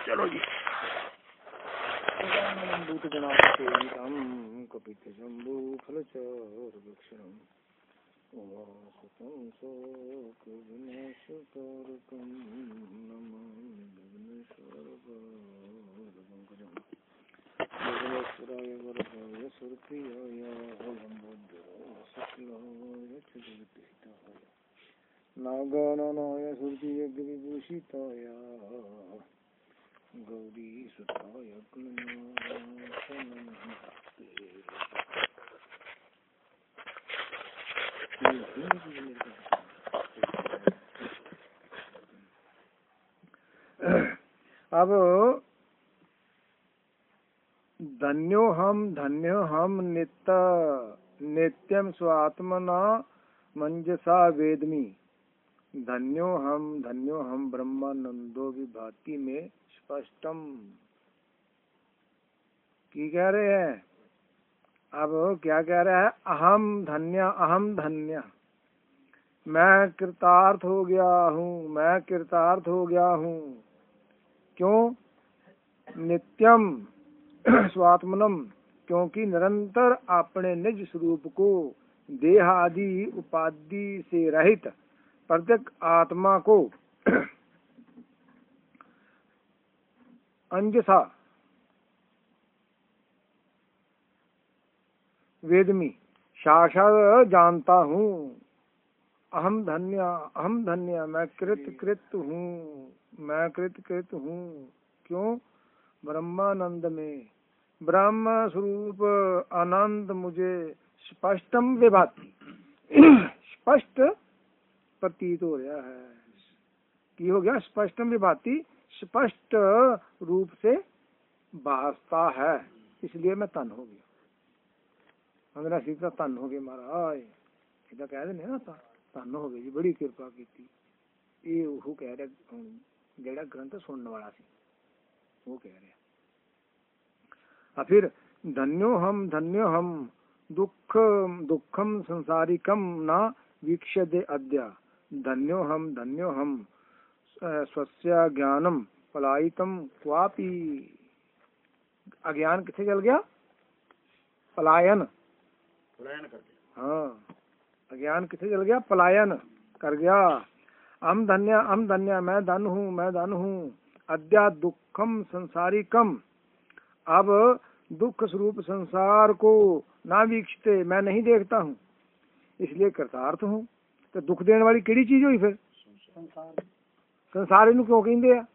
चलो जी। कपित शंभु फलचार वृक्षणम उमासुतं शोकविनाशकारकं नमामि भुवनेश्वरपादपङ्कजं भुवनेश्वराय वरदाय सुरप्रियाय लम्बोदराय शुक्लाय चतुर्विधहिताय नागाननाय सुरभियज्ञविभूषिताय गौरी सुताय अब धन्यो हम नित्यम स्वात्मना मंजसा वेदमी। धन्यो हम ब्रह्मानंदो विभाति में स्पष्टम की कह रहे हैं। अब क्या कह रहा है? अहम धन्य मैं कृतार्थ हो गया हूँ। क्यों? नित्यम स्वात्मनम, क्योंकि निरंतर अपने निज स्वरूप को देह आदि उपाधि से रहित प्रत्येक आत्मा को अंजसा वेदमी साक्षात जानता हूँ। अहम धन्य मैं कृत हूँ। क्यों? ब्रह्मानंद में ब्रह्म स्वरूप आनंद मुझे स्पष्टम विभाति स्पष्ट प्रतीत हो रहा है। की हो गया? स्पष्टम विभाति, स्पष्ट रूप से भासता है। इसलिए मैं तन हो गया। अंग्रेजा सीधा तन हो गया महाराज, सीधा कह देने ना तन हो गई जी, बड़ी कृपा की थी। ये वो कह रहे जेड़ा ग्रंथ सुनने वाला सी वो कह रहे। और फिर धन्यो हम दुखम संसारिकम ना वीक्षते अद्य। धन्यो हम स्वस्य ज्ञानम पलायितम क्वापि। अज्ञान किथे चल गया? पलायन कर गया। हाँ, अज्ञान किथे चल गया? पलायन कर गया। हम धन्य मैं धन हूँ। अद्या दुखम संसारिकम, अब दुख स्वरूप संसार को ना वीक्षते, मैं नहीं देखता हूँ, इसलिए कृतार्थ हूँ। तो दुख देने वाली केड़ी चीज हुई फिर? संसार इनू क्यों कहते हैं?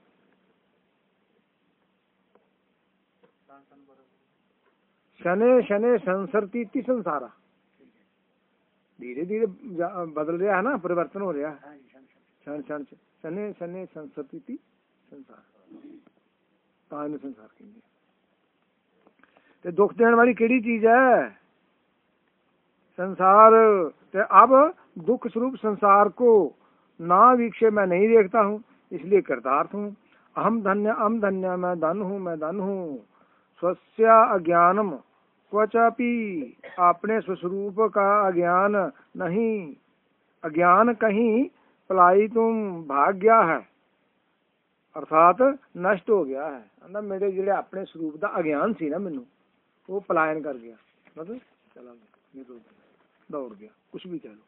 शने संसरती संसारा। धीरे धीरे बदल रहा है ना, परिवर्तन हो रहा है। शने संसरती संसार, संसार कहेंगे। तो दुख देने वाली केड़ी चीज है? संसार। तो अब दुख स्वरूप संसार को ना वीक्षे, मैं नहीं देखता हूँ, इसलिए कृतार्थ हूँ। अहम धन्य मैं धन हूँ। स्वस्य अज्ञानम क्वचापि, अपने स्वस्वरूप का अज्ञान नहीं। अज्ञान कहीं पलायितुम भाग गया है, अर्थात नष्ट हो गया है। अंदर मेरे जिले अपने स्वरूप का अज्ञान सी ना, मैनू वो पलायन कर गया, मतलब चला गया, दौड़ गया, कुछ भी कह लो।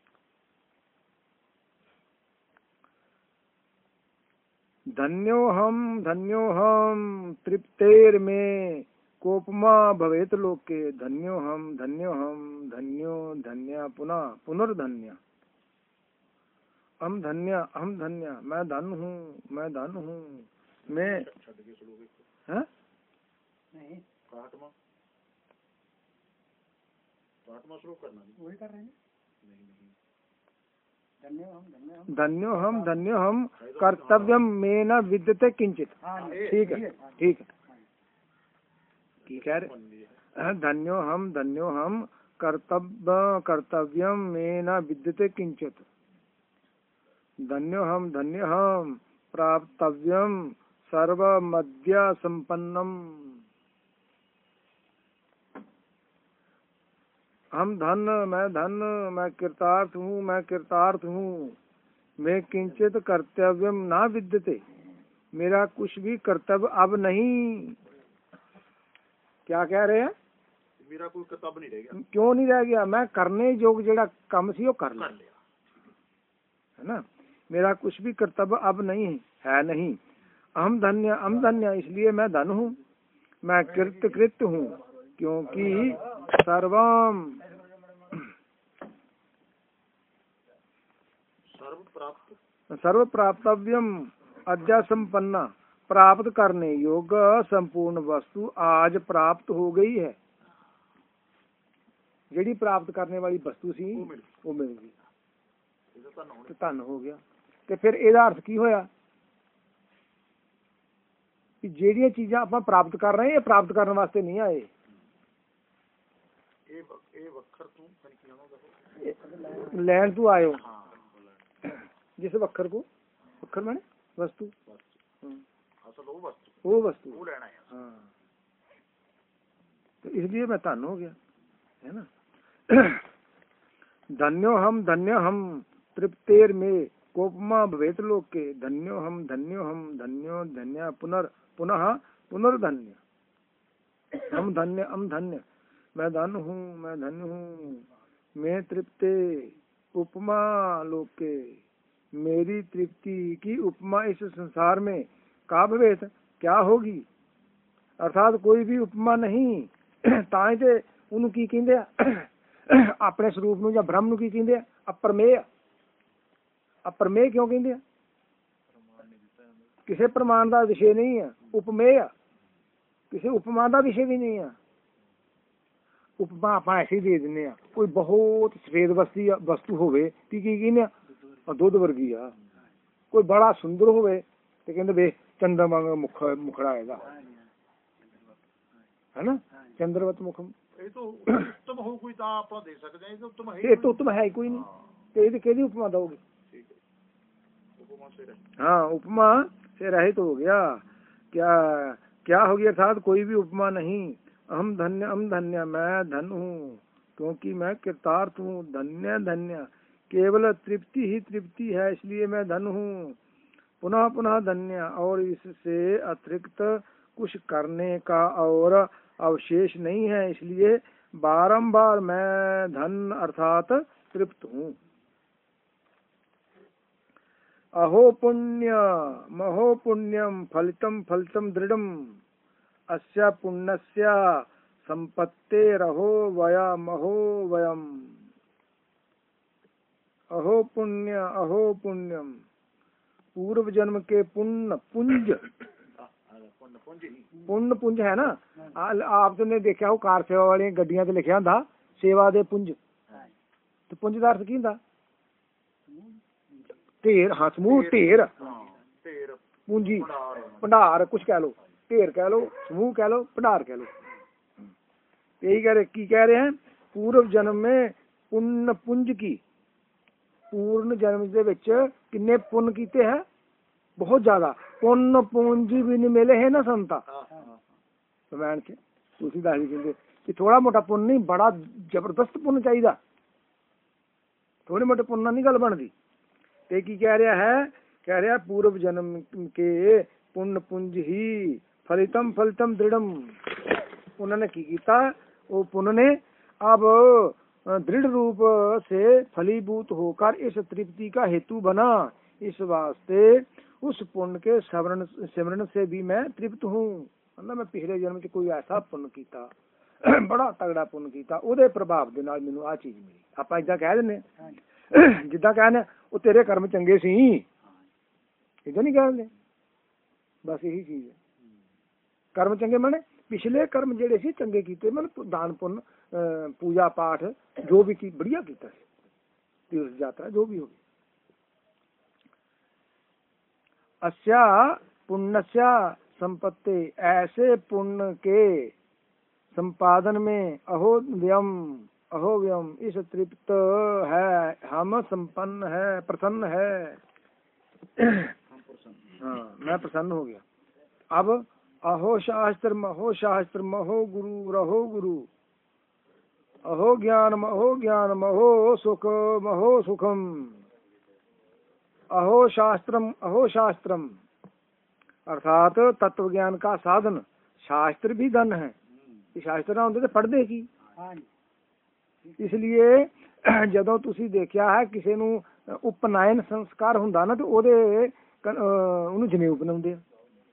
धन्यो हम तृप्तेर में कोपमा भवेत लोके। धन्यो हम धन्य पुनर्धन्य। हम धन्य मैं धन हूँ। मैं है नहीं वही कर रहे हैं। धन्यो हम कर्तव्यम में न विद्यते किंचित। ठीक है की कह रहे? धन्यो हम कर्तव्यम में न विद्यते किंचित। धन्यो हम प्राप्तव्यम सर्वमद्य संपन्नम। हम मैं कृतार्थ हूँ। मैं किंचित कर्तव्यम ना विद्यते, मेरा कुछ भी कर्तव्य अब नहीं। क्या कह रहे हैं? मेरा कोई कर्तव्य नहीं रह गया। क्यों नहीं रह गया? मैं करने योग जेड़ा काम सी वो कर लिया, है ना। मेरा कुछ भी कर्तव्य अब नहीं है नहीं। अहम धन्य, इसलिए मैं धन हूँ, मैं कृत हूँ, क्योंकि सर्व प्राप्तव्यम अद्या संपन्ना, प्राप्त करने योग्य संपूर्ण वस्तु आज प्राप्त हो गई है। ਜਿਹੜੀ प्राप्त करने वाली वस्तु सी वो मिल गई ਤੇ ਧਨ ਹੋ ਗਿਆ। ਤੇ ਫਿਰ ਇਹਦਾ ਅਰਥ ਕੀ ਹੋਇਆ ਕਿ ਜਿਹੜੀਆਂ ਚੀਜ਼ਾਂ ਆਪਾਂ ਪ੍ਰਾਪਤ ਕਰ ਰਹੇ ਇਹ ਪ੍ਰਾਪਤ ਕਰਨ ਵਾਸਤੇ ਨਹੀਂ ਆਏ। ਇਹ ਵੱਖਰ ਤੂੰ ਲੈਣ ਤੂੰ ਆਇਓ। जिस वक्खर को वक्खर माने वस्तु, वो वस्तु हाँ। तो इसलिए मैं धन हो गया, है ना। धन्यो हम तृप्तेर में कोपमा भवेत लोके, धन्यो हम धन्यो धन्य पुनः पुनर्धन्य। हम धन्य, मैं धन्य हूँ, मैं तृप्ते उपमा लोके, मेरी तृप्ति की उपमा इस संसार में का भवेत, क्या होगी। अर्थात कोई भी उपमा नहीं। तां ते उन्होंने की कहंदे आ अपने स्वरूप नूं जां ब्रह्म नूं की कहंदे आ अप्रमेय। अप्रमेय क्यों कहंदे आ? किसी प्रमाण का विषय नहीं है। उपमेय किसी उपमा का विषय भी नहीं है। उपमा आप ऐसे दे देने आ, कोई बहुत सफेद वस्तु होवे की कहने आ दुध वर्गी आ, कोई बड़ा सुंदर होवे ते कहंदे वे चंद्रमा मुखड़ा है, है ना, चंद्रवत मुखम। ਇਹ ਤੋਂ ਉੱਤਮ ਹੋ ਕੋਈ ਤਾਂ ਆਪਾਂ ਦੇ ਸਕਦੇ ਹਾਂ। ਇਹ ਤੋਂ ਉੱਤਮ ਹੈ, ਇਹ ਤੋਂ ਉੱਤਮ ਹੈ ਕੋਈ ਨਹੀਂ। ਤੇ ਇਹਦੀ ਕਿਹਦੀ ਉਪਮਾ ਦੋਗੇ? हाँ, उपमा से रहित हो गया। क्या हो गया? अर्थात कोई भी उपमा नहीं। अहम धन्य, मैं धन हूँ, क्योंकि मैं कृतार्थ हूँ। धन्य केवल तृप्ति ही तृप्ति है, इसलिए मैं धन हूँ। पुनः पुनः धन्य, और इससे अतिरिक्त कुछ करने का और अवशेष नहीं है, इसलिए बारंबार मैं धन अर्थात तृप्त हूँ। अहो पुण्य महो पुण्यम फलितम दृढ़म, अस्या पुण्यस्या संपत्ते रहो वया महो वयम। अहो पुण्यम पूर्व जन्म के पुण्य पुंज है ना। आप ने देखा हो कार सेवा वाली गड्डियां ते लिखिया होंदा सेवा दे पुंज, तो पुंज का अर्थ की होंदा? ढेर। हाँ, समूह ढेर, पूंजी, भंडार, कुछ कह लो, ढेर कह लो, समूह कह लो, भंडार कह लो। यही कह रहे हैं पूर्व जन्म में पुण्य पुंज की, पूर्ण जन्म दे विच किन्ने पुण्य कीते हैं? बहुत ज्यादा। पुण्य पूंजी भी नहीं मिले है ना संता रामायण च। तुलसीदास जी कहते कि थोड़ा मोटा पुण्य नहीं, बड़ा जबरदस्त पुण्य चाहिए। थोड़े मोटे पुण्य नहीं गल बनती। ते की कह रहा है? कह रहा पूर्व जन्म के पुण्य पुंज ही फलितम दृढ़म। उन्होंने की कीता? वो पुण्य ने अब दृढ़ रूप से फलीभूत होकर इस तृप्ति का हेतु बना। इस वास्ते उस पुण्य के सिमरन से भी मैं तृप्त हूँ। मतलब मैं पिछले जन्म च कोई ऐसा पुण्य कीता, बड़ा तगड़ा पुण्य कीता, ਉਹਦੇ ਪ੍ਰਭਾਵ ਦੇ ਨਾਲ ਮੈਨੂੰ ਆ ਚੀਜ਼ ਮਿਲੀ। ਆਪਾਂ ਇਦਾਂ ਕਹਿ ਦਿੰਦੇ ਜਿੱਦਾਂ ਕਹਿੰਦੇ ਉਹ ਤੇਰੇ ਕਰਮ ਚੰਗੇ ਸੀ, ਇਦਾਂ ਨਹੀਂ ਕਹਿੰਦੇ। ਬਸ ਇਹੀ ਚੀਜ਼ ਹੈ। ਕਰਮ ਚੰਗੇ ਮਾने पिछले कर्म ਜਿਹੜੇ ਸੀ ਚੰਗੇ ਕੀਤੇ, मतलब दान पुण्य पूजा पाठ जो भी की बढ़िया कीता है, तीर्थ यात्रा जो भी होगी। अस्या पुण्यस्या संपत्ति, ऐसे पुण्य के संपादन में अहो व्यम इस तृप्त है, हम संपन्न है, प्रसन्न है। हाँ, मैं प्रसन्न हो गया। अब अहो शास्त्र महो गुरु रहो गुरु, अहो ज्ञान महो सुखम, अहो शास्त्रम अर्थात तत्व ज्ञान का साधन शास्त्र भी धन है। शास्त्र ना होंगे तो पढ़ते की। इसलिए ਜਦੋਂ ਤੁਸੀਂ ਦੇਖਿਆ ਹੈ ਕਿਸੇ ਨੂੰ ਉਪਨयन ਸੰਸਕਾਰ ਹੁੰਦਾ ਨਾ ਤੇ ਉਹਨੂੰ ਜਨੇਊ ਬਣਾਉਂਦੇ ਆ।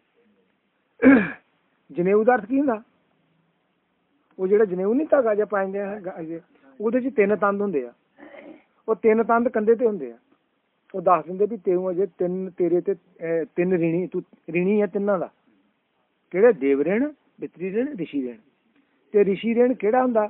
ਜਨੇਊ ਦਾ ਅਰਥ ਕੀ ਹੁੰਦਾ? ਉਹ ਜਿਹੜਾ ਜਨੇਊ ਨਹੀਂ ਧਾਗਾ ਜਿਹਾ ਪਾਉਂਦੇ ਆ ਉਹਦੇ 'ਚ 3 ਤੰਦ ਹੁੰਦੇ ਆ। ਉਹ 3 ਤੰਦ ਕੰਧੇ ਤੇ ਹੁੰਦੇ ਆ। ਉਹ ਦੱਸ ਦਿੰਦੇ ਵੀ ਤੈਨੂੰ ਅਜੇ 3 ਤੇਰੇ ਤੇ 3 ਰਿਣੀ, ਤੂੰ ਰਿਣੀ ਹੈ 3 ਦਾ। ਕਿਹੜੇ? ਦੇਵ ਰਿਣ, ਪਿਤਰੀ ਰਿਣ, ਰਿਸ਼ੀ ਰਿਣ। ਤੇ ਰਿਸ਼ੀ ਰਿਣ ਕਿਹੜਾ ਹੁੰਦਾ?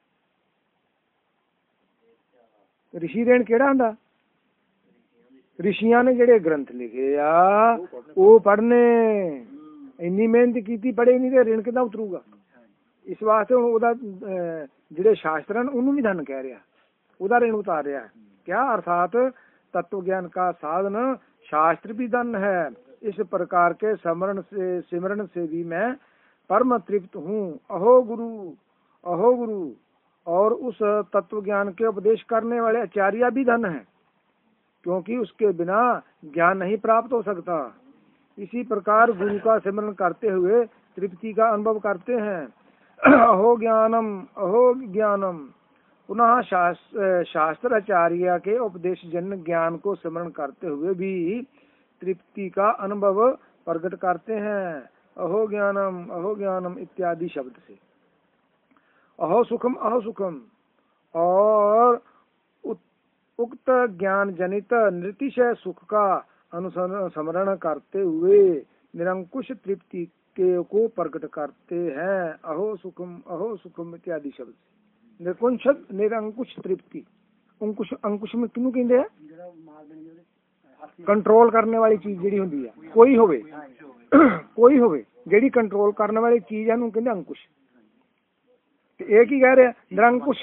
ਰਿਸ਼ੀ ਰਿਣ ਕਿਹੜਾ ਹੁੰਦਾ? ਰਿਸ਼ੀਆਂ ਨੇ ਜਿਹੜੇ ਗ੍ਰੰਥ ਲਿਖੇ ਆ ਉਹ ਪੜ੍ਹਨੇ। ਇੰਨੀ ਮਿਹਨਤ ਕੀਤੀ, ਪੜ੍ਹੇ ਨਹੀਂ ਤੇ ਰਿਣ ਕਿੱਦਾਂ ਉਤਰੂਗਾ? ਇਸ ਵਾਸਤੇ ਹੁਣ ਉਹਦਾ ਜਿਹੜੇ ਸ਼ਾਸਤਰ ਹਨ ਉਹਨੂੰ ਵੀ ਧਨ ਕਹਿ ਰਿਹਾ, ਉਹਦਾ ਰਿਣ ਉਤਾਰ ਰਿਹਾ। क्या अर्थात तत्व ज्ञान का साधन शास्त्र भी धन है। इस प्रकार के सिमरन से भी मैं परम तृप्त हूँ। अहो गुरु। और उस तत्व ज्ञान के उपदेश करने वाले आचार्य भी धन है, क्योंकि उसके बिना ज्ञान नहीं प्राप्त हो सकता। इसी प्रकार गुरु का सिमरन करते हुए तृप्ति का अनुभव करते हैं। अहो ज्ञानम। पुनः शास्त्र आचार्य के उपदेश जन्य ज्ञान को स्मरण करते हुए भी तृप्ति का अनुभव प्रकट करते हैं। अहो ज्ञानम इत्यादि शब्द से। अहो सुखम और उक्त ज्ञान जनित निरतिशय सुख का अनुस्मरण करते हुए निरंकुश तृप्ति को प्रकट करते हैं। अहो सुखम इत्यादि शब्द से। निरंकुश तृप्ति। अंकुश में किनू कहते हैं? कंट्रोल करने वाली चीज ਜਿਹੜੀ ਹੁੰਦੀ ਹੈ, ਕੋਈ ਹੋਵੇ ਜਿਹੜੀ ਕੰਟਰੋਲ ਕਰਨ ਵਾਲੀ ਚੀਜ਼ ਹੈ ਉਹਨੂੰ ਕਹਿੰਦੇ ਅੰकुश। ਤੇ ਇਹ ਕੀ ਕਹਿ ਰਿਹਾ? ਨਿਰੰकुश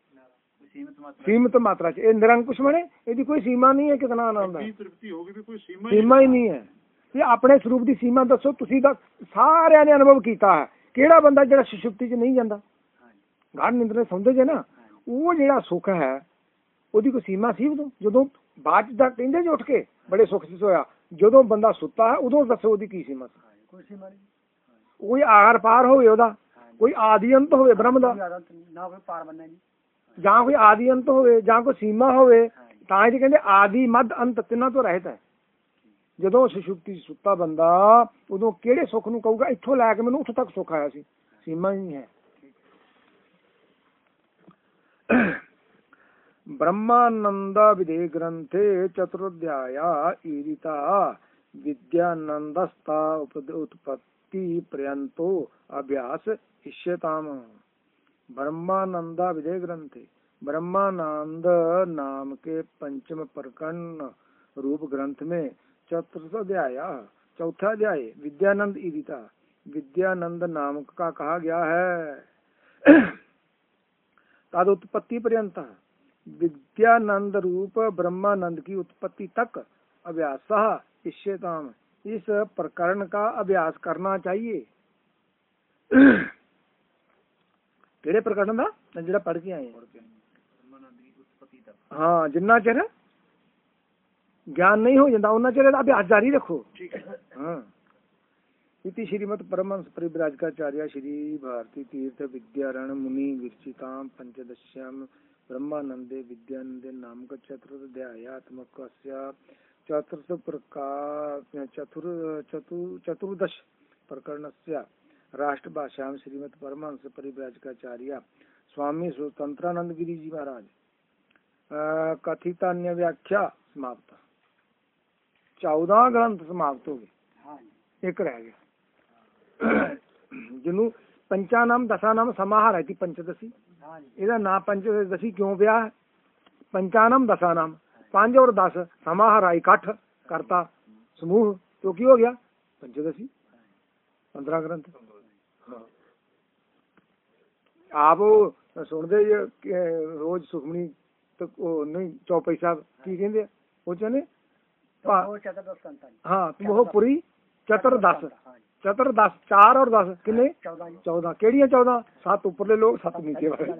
सीमित मात्रा च। ਇਹ ਨਿਰੰकुश ਮਾने ਇਹਦੀ ਕੋਈ ਸੀਮਾ ਨਹੀਂ ਹੈ। ਕਿਤਨਾ ਆਨੰਦ ਹੈ, ਸੀਮਾ ਹੀ ਨਹੀਂ ਹੈ। ਇਹ ਆਪਣੇ ਸਰੂਪ ਦੀ ਸੀਮਾ ਦੱਸੋ। ਤੁਸੀਂ ਤਾਂ ਸਾਰਿਆਂ ਨੇ ਅਨੁਭਵ ਕੀਤਾ ਹੈ। ਕਿਹੜਾ ਬੰਦਾ ਜਿਹੜਾ ਸੁਸ਼ੁਪਤੀ 'ਚ ਨਹੀਂ ਜਾਂਦਾ? ਗਾਢ ਨਿੰਦਰ ਸੌਂਦੇ ਜੇ ਨਾ, ਉਹ ਜਿਹੜਾ ਸੁੱਖ ਹੈ ਉਹਦੀ ਕੋਈ ਸੀਮਾ ਸੀ ਉਦੋਂ? ਜਦੋਂ ਬਾਅਦ 'ਚ ਤਾਂ ਕਹਿੰਦੇ ਜੇ ਉੱਠ ਕੇ ਬੜੇ ਸੁੱਖ 'ਚ ਹੋਇਆ, ਜਦੋਂ ਬੰਦਾ ਸੁੱਤਾ ਹੈ ਉਦੋਂ ਦੱਸੋ ਉਹਦੀ ਕੀ ਸੀਮਾ ਸੀ? ਕੋਈ ਸੀਮਾ ਨਹੀਂ। ਕੋਈ ਆਰ ਪਾਰ ਹੋਵੇ ਉਹਦਾ, ਕੋਈ ਆਦਿ ਅੰਤ ਹੋਵੇ ਬ੍ਰਹਮ ਦਾ, ਨਾ ਕੋਈ ਪਾਰ ਬੰਨਾ ਜੀ, ਜਾਂ ਕੋਈ ਆਦਿ ਅੰਤ ਹੋਵੇ ਜਾਂ ਕੋਈ ਸੀਮਾ ਹੋਵੇ। ਤਾਂ ਇਹ ਕਹਿੰਦੇ ਆਦਿ ਮੱਧ ਅੰਤ ਤਿੰਨਾਂ ਤੋਂ ਰਹਿਤ ਹੈ। ਜਦੋਂ ਸੁਸ਼ੁਪਤੀ ਸੁੱਤਾ ਬੰਦਾ ਉਦੋਂ ਕਿਹੜੇ ਸੁੱਖ ਨੂੰ ਕਹੂਗਾ ਇੱਥੋਂ ਲੈ ਕੇ ਮੈਨੂੰ ਉੱਥੋਂ ਤੱਕ ਸੁੱਖ ਆਇਆ ਸੀ? ਸੀਮਾ ਹੀ ਨਹੀਂ ਹੈ। ब्रह्मानंद विदे ग्रंथे चतुर्ध्याया ईरिता विद्यानंदस्ता उत्पत्ति पर्यंतो अभ्यास इष्यताम। ब्रह्मानंद विदे ग्रंथे, ब्रह्मानंद नाम के पंचम प्रकरण रूप ग्रंथ में चौथा अध्याय विद्यानंद ईरिता, विद्यानंद नाम का कहा गया है। तद उत्पत्ति पर्यंत विद्यानंद रूप ब्रह्मानंद की उत्पत्ति तक अभ्यास इष्यताम। इस प्रकरण का अभ्यास करना चाहिए। केड़े प्रकरण का जिहड़ा पढ़ के आए? हाँ, जिन्ना चिर ज्ञान नहीं हो जाता उन्ना चिर अभ्यास जारी रखो। हाँ। इति श्रीमद परमहंस परिव्राजकाचार्य श्री भारती तीर्थ विद्यारण मुनि विरचितां पंचदश्यां ब्रह्मानंदे विद्यानंदे नामक चतुर्ध्यायात्मकस्य चतुर्दश प्रकरणस्य राष्ट्रभाषायां श्रीमद परमहंस परिव्राजकाचार्य स्वामी स्वतंत्रानंद गिरी जी महाराज कथितान्य व्याख्या समाप्त। 14 ग्रंथ समाप्त हो गए, एक रह गया ਜਿਹਨੂੰ ਪੰਚਾ ਨਾਮ ਦਸਾਂ ਨਾਮ ਸਮਾਹਾਰ ਹੈ। ਪੰਚਦਸ਼ੀ ਇਹਦਾ ਨਾਮ ਪੰਚਦਸ਼ੀ ਕਿਉਂ ਪਿਆ? ਪੰਚਾ ਨਾਮ ਦਸਾਂ ਨਾਮ, 5 और 10 ਸਮਾਹਾਰਾ ਇਕੱਠ ਕਰਤਾ ਸਮੂਹ तो ਕੀ ਹੋ ਗਿਆ? ਪੰਚਦਸ਼ੀ 15 ਗ੍ਰੰਥ। ਆਪ ਸੁਣਦੇ ਰੋਜ਼ ਸੁਖਮਣੀ ਤੇ ਉਹ ਨਹੀਂ ਚੌਪਈ ਸਾਹਿਬ ਕੀ ਕਹਿੰਦੇ ਆ ਉਹ ਚਾਹਨੇ ਹਾਂ ਮੋਹਪੁਰੀ ਚਤੁਰਦਸ 4 और 10 किन्ने 14 केड़ियां 14? 7 उपरले लोग 7 नीचे वाले।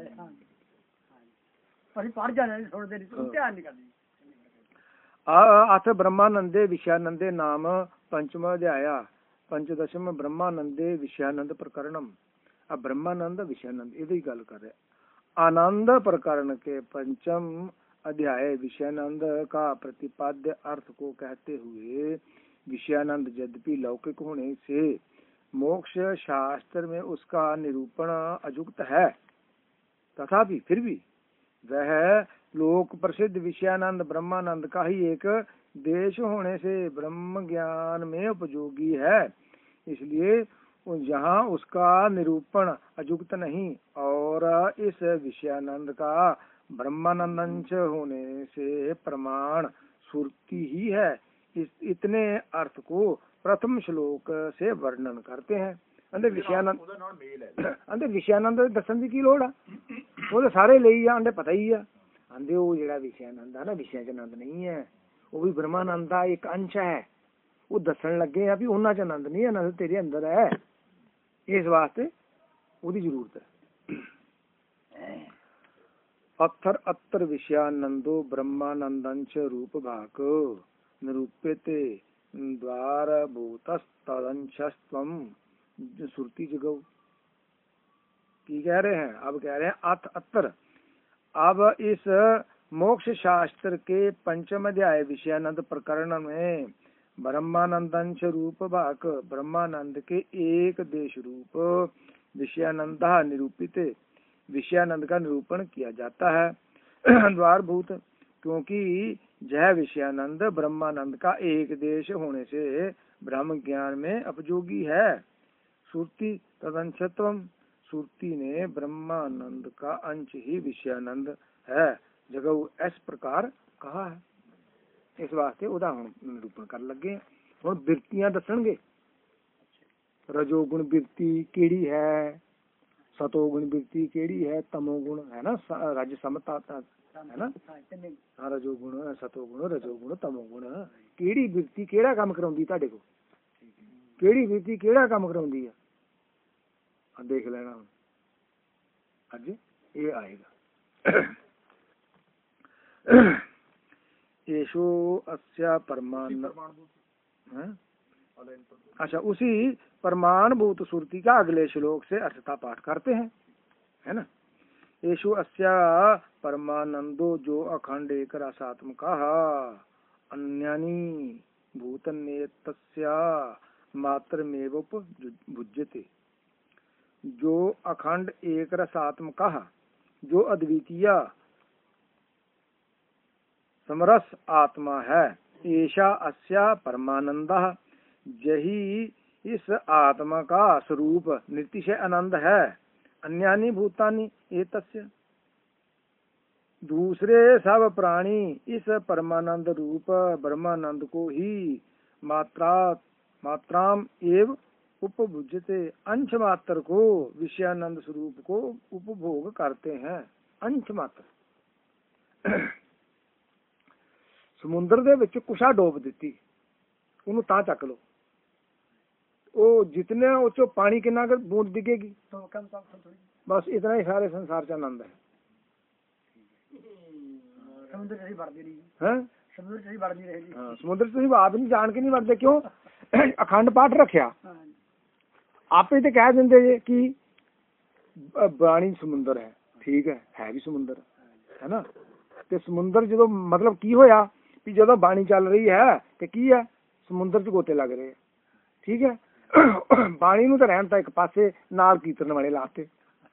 अथ ब्रह्मानंदे विषयानंदे नाम पंचम अध्याया पंचदशम ब्रह्मानंदे विषयानंद प्रकरणम। अब ब्रह्मानंद विषयानंद यही गल कर रहे। आनंद प्रकरण के पंचम अध्याय विषयानंद का प्रतिपाद्य अर्थ को कहते हुए, विषयानंद यद्यपि लौकिक होने से मोक्ष शास्त्र में उसका निरूपण अयुक्त है, तथापि फिर भी वह लोक प्रसिद्ध विषयानंद ब्रह्मानंद का ही एक देश होने से ब्रह्म ज्ञान में उपयोगी है। इसलिए यहाँ उसका निरूपण अयुक्त नहीं, और इस विषयानंद का ब्रह्मानंद होने से प्रमाण श्रुति ही है। इतने अर्थ को प्रथम श्लोक से वर्णन करते हैं। अंदर विषयानंद दसन की लोड़ है, वो तो सारे ले ही आंदे पता ही है। आंदे वो जेड़ा विषयानंद है ना, विषय च आनंद नहीं है, वो भी ब्रह्मानंद का एक अंश है। वो दसन लगे है भी उन्ना च आनंद नहीं है, आनंद तेरे अंदर है। इस वास्ते उसकी जरूरत है। अत्तर अत्तर विषयानंदो ब्रह्मानंदंच रूप भाग निरूप्यते द्वार भूतस्तदंशस्त्वम श्रुति जगौ की कह रहे हैं। अब कह रहे हैं अथ अत्तर। अब इस मोक्ष शास्त्र के पंचम अध्याय विषयानंद प्रकरण में ब्रह्मानंदंश रूप भाग ब्रह्मानंद के एक देश रूप विषयानंद निरूपित विषयानंद का निरूपण किया जाता है। द्वारभूत, क्योंकि यह विषयानंद ब्रह्मानंद का एक देश होने से ब्रह्म ज्ञान में उपयोगी है। श्रुति तदंशत्वम, श्रुति ने ब्रह्मानंद का अंश ही विषयानंद है जगह इस प्रकार कहा है। इस वास्ते उदाहरण निरूपण कर लगे। और वृत्तियां दसणगे, रजोगुण वृत्ति केड़ी है, सतोगुण वृत्ति केड़ी है, तमोगुण है ना, राज्य समता है ना, हाँ रजोगुण सतोगुण रजोगुण तमोगुण, केड़ी वृत्ति केड़ा काम कराउंदी तुहाडे को, केड़ी वृत्ति केड़ा काम कराउंदी है, देख लेना अज ये आएगा। येषु अस्या परमाण, अच्छा उसी परमाणभूत श्रुति का अगले श्लोक से अर्थता पाठ करते हैं, है ना। येषु अस्या परमानंदो जो अखंड एक रसात्मका अन्यानि भूतन्येतस्या मात्रमेव उपभुज्यते। जो अखंड एक रसात्मका, जो अद्वितीय समरस आत्मा है, ऐसा अस्या परमानंद, यही इस आत्मा का स्वरूप नितिशय आनंद है। अन्यानि भूतानि एतस्य, दूसरे सब प्राणी इस परमानंद रूप ब्रह्मानंद को ही मात्राम एव उपभुज्यते, अंश मात्र को विषयानंद स्वरूप को उपभोग करते हैं। अंश मात्र समुद्र दे विच कुशा डोब दिती, उन्होंने ता चक लो, वो जितने उचो पानी कितना कर बूंद दिखेगी, बस इतना ही सारे संसार च आनंद है। समुद्र से ही आप नहीं जान के नहीं बढ़ते, क्यों अखंड पाठ रखा आप तो कह देंगे कि बाणी समुद्र है, ठीक है भी समुद्र है ना। ते समुद्र जो मतलब की होया कि जो बाणी चल रही है ते की है, समुद्र च गोते लग रहे हैं, ठीक है। बाणी नूं तो रहन ता एक पासे नाल कीर्तन वाले लाते,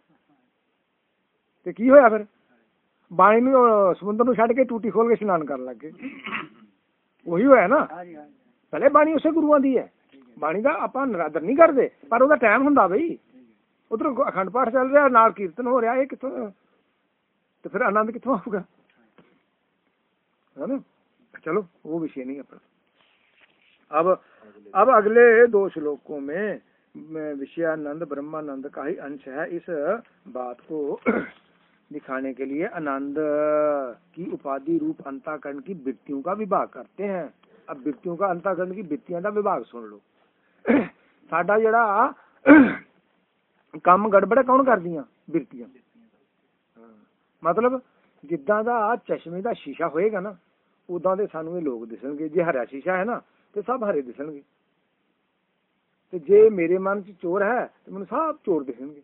ते की होया फिर बाणी नूं समुद्र नूं छड्ड के टूटी खोल के स्नान कर लग गए, वही होया ना। पहले बाणी उसे गुरुआं दी है, बाणी का आपां निरादर नहीं करते, पर ਉਹਦਾ टाइम हुंदा बई उधर अखंड पाठ चल रहा नाल कीर्तन हो रहा है, कितों तो फिर आनंद कितों आऊगा, है ना। चलो वो विषय नहीं अपना। अब अगले दो श्लोकों में विषयानंद ब्रह्मानंद का ही अंश है, इस बात को दिखाने के लिए आनंद की उपाधि रूप अंतःकरण की वृत्तियों का विभाग करते हैं। अब वृत्तियों का अंतःकरण की वृत्तियों का विभाग सुन लो। साडा जड़ा काम गड़बड़ कौन कर दियां वृत्तियां, मतलब जिद्दां दा चश्मे का शीशा होएगा ना, उदां दे सानू ये लोग दिसणगे। जे हरा शीशा है ना तो सब हरे दिसणगे, ਤੇ ਜੇ ਮੇਰੇ ਮਨ 'ਚ ਚੋਰ ਹੈ ਤੇ ਮੈਨੂੰ ਸਭ ਚੋਰ ਦਿਖਣਗੇ,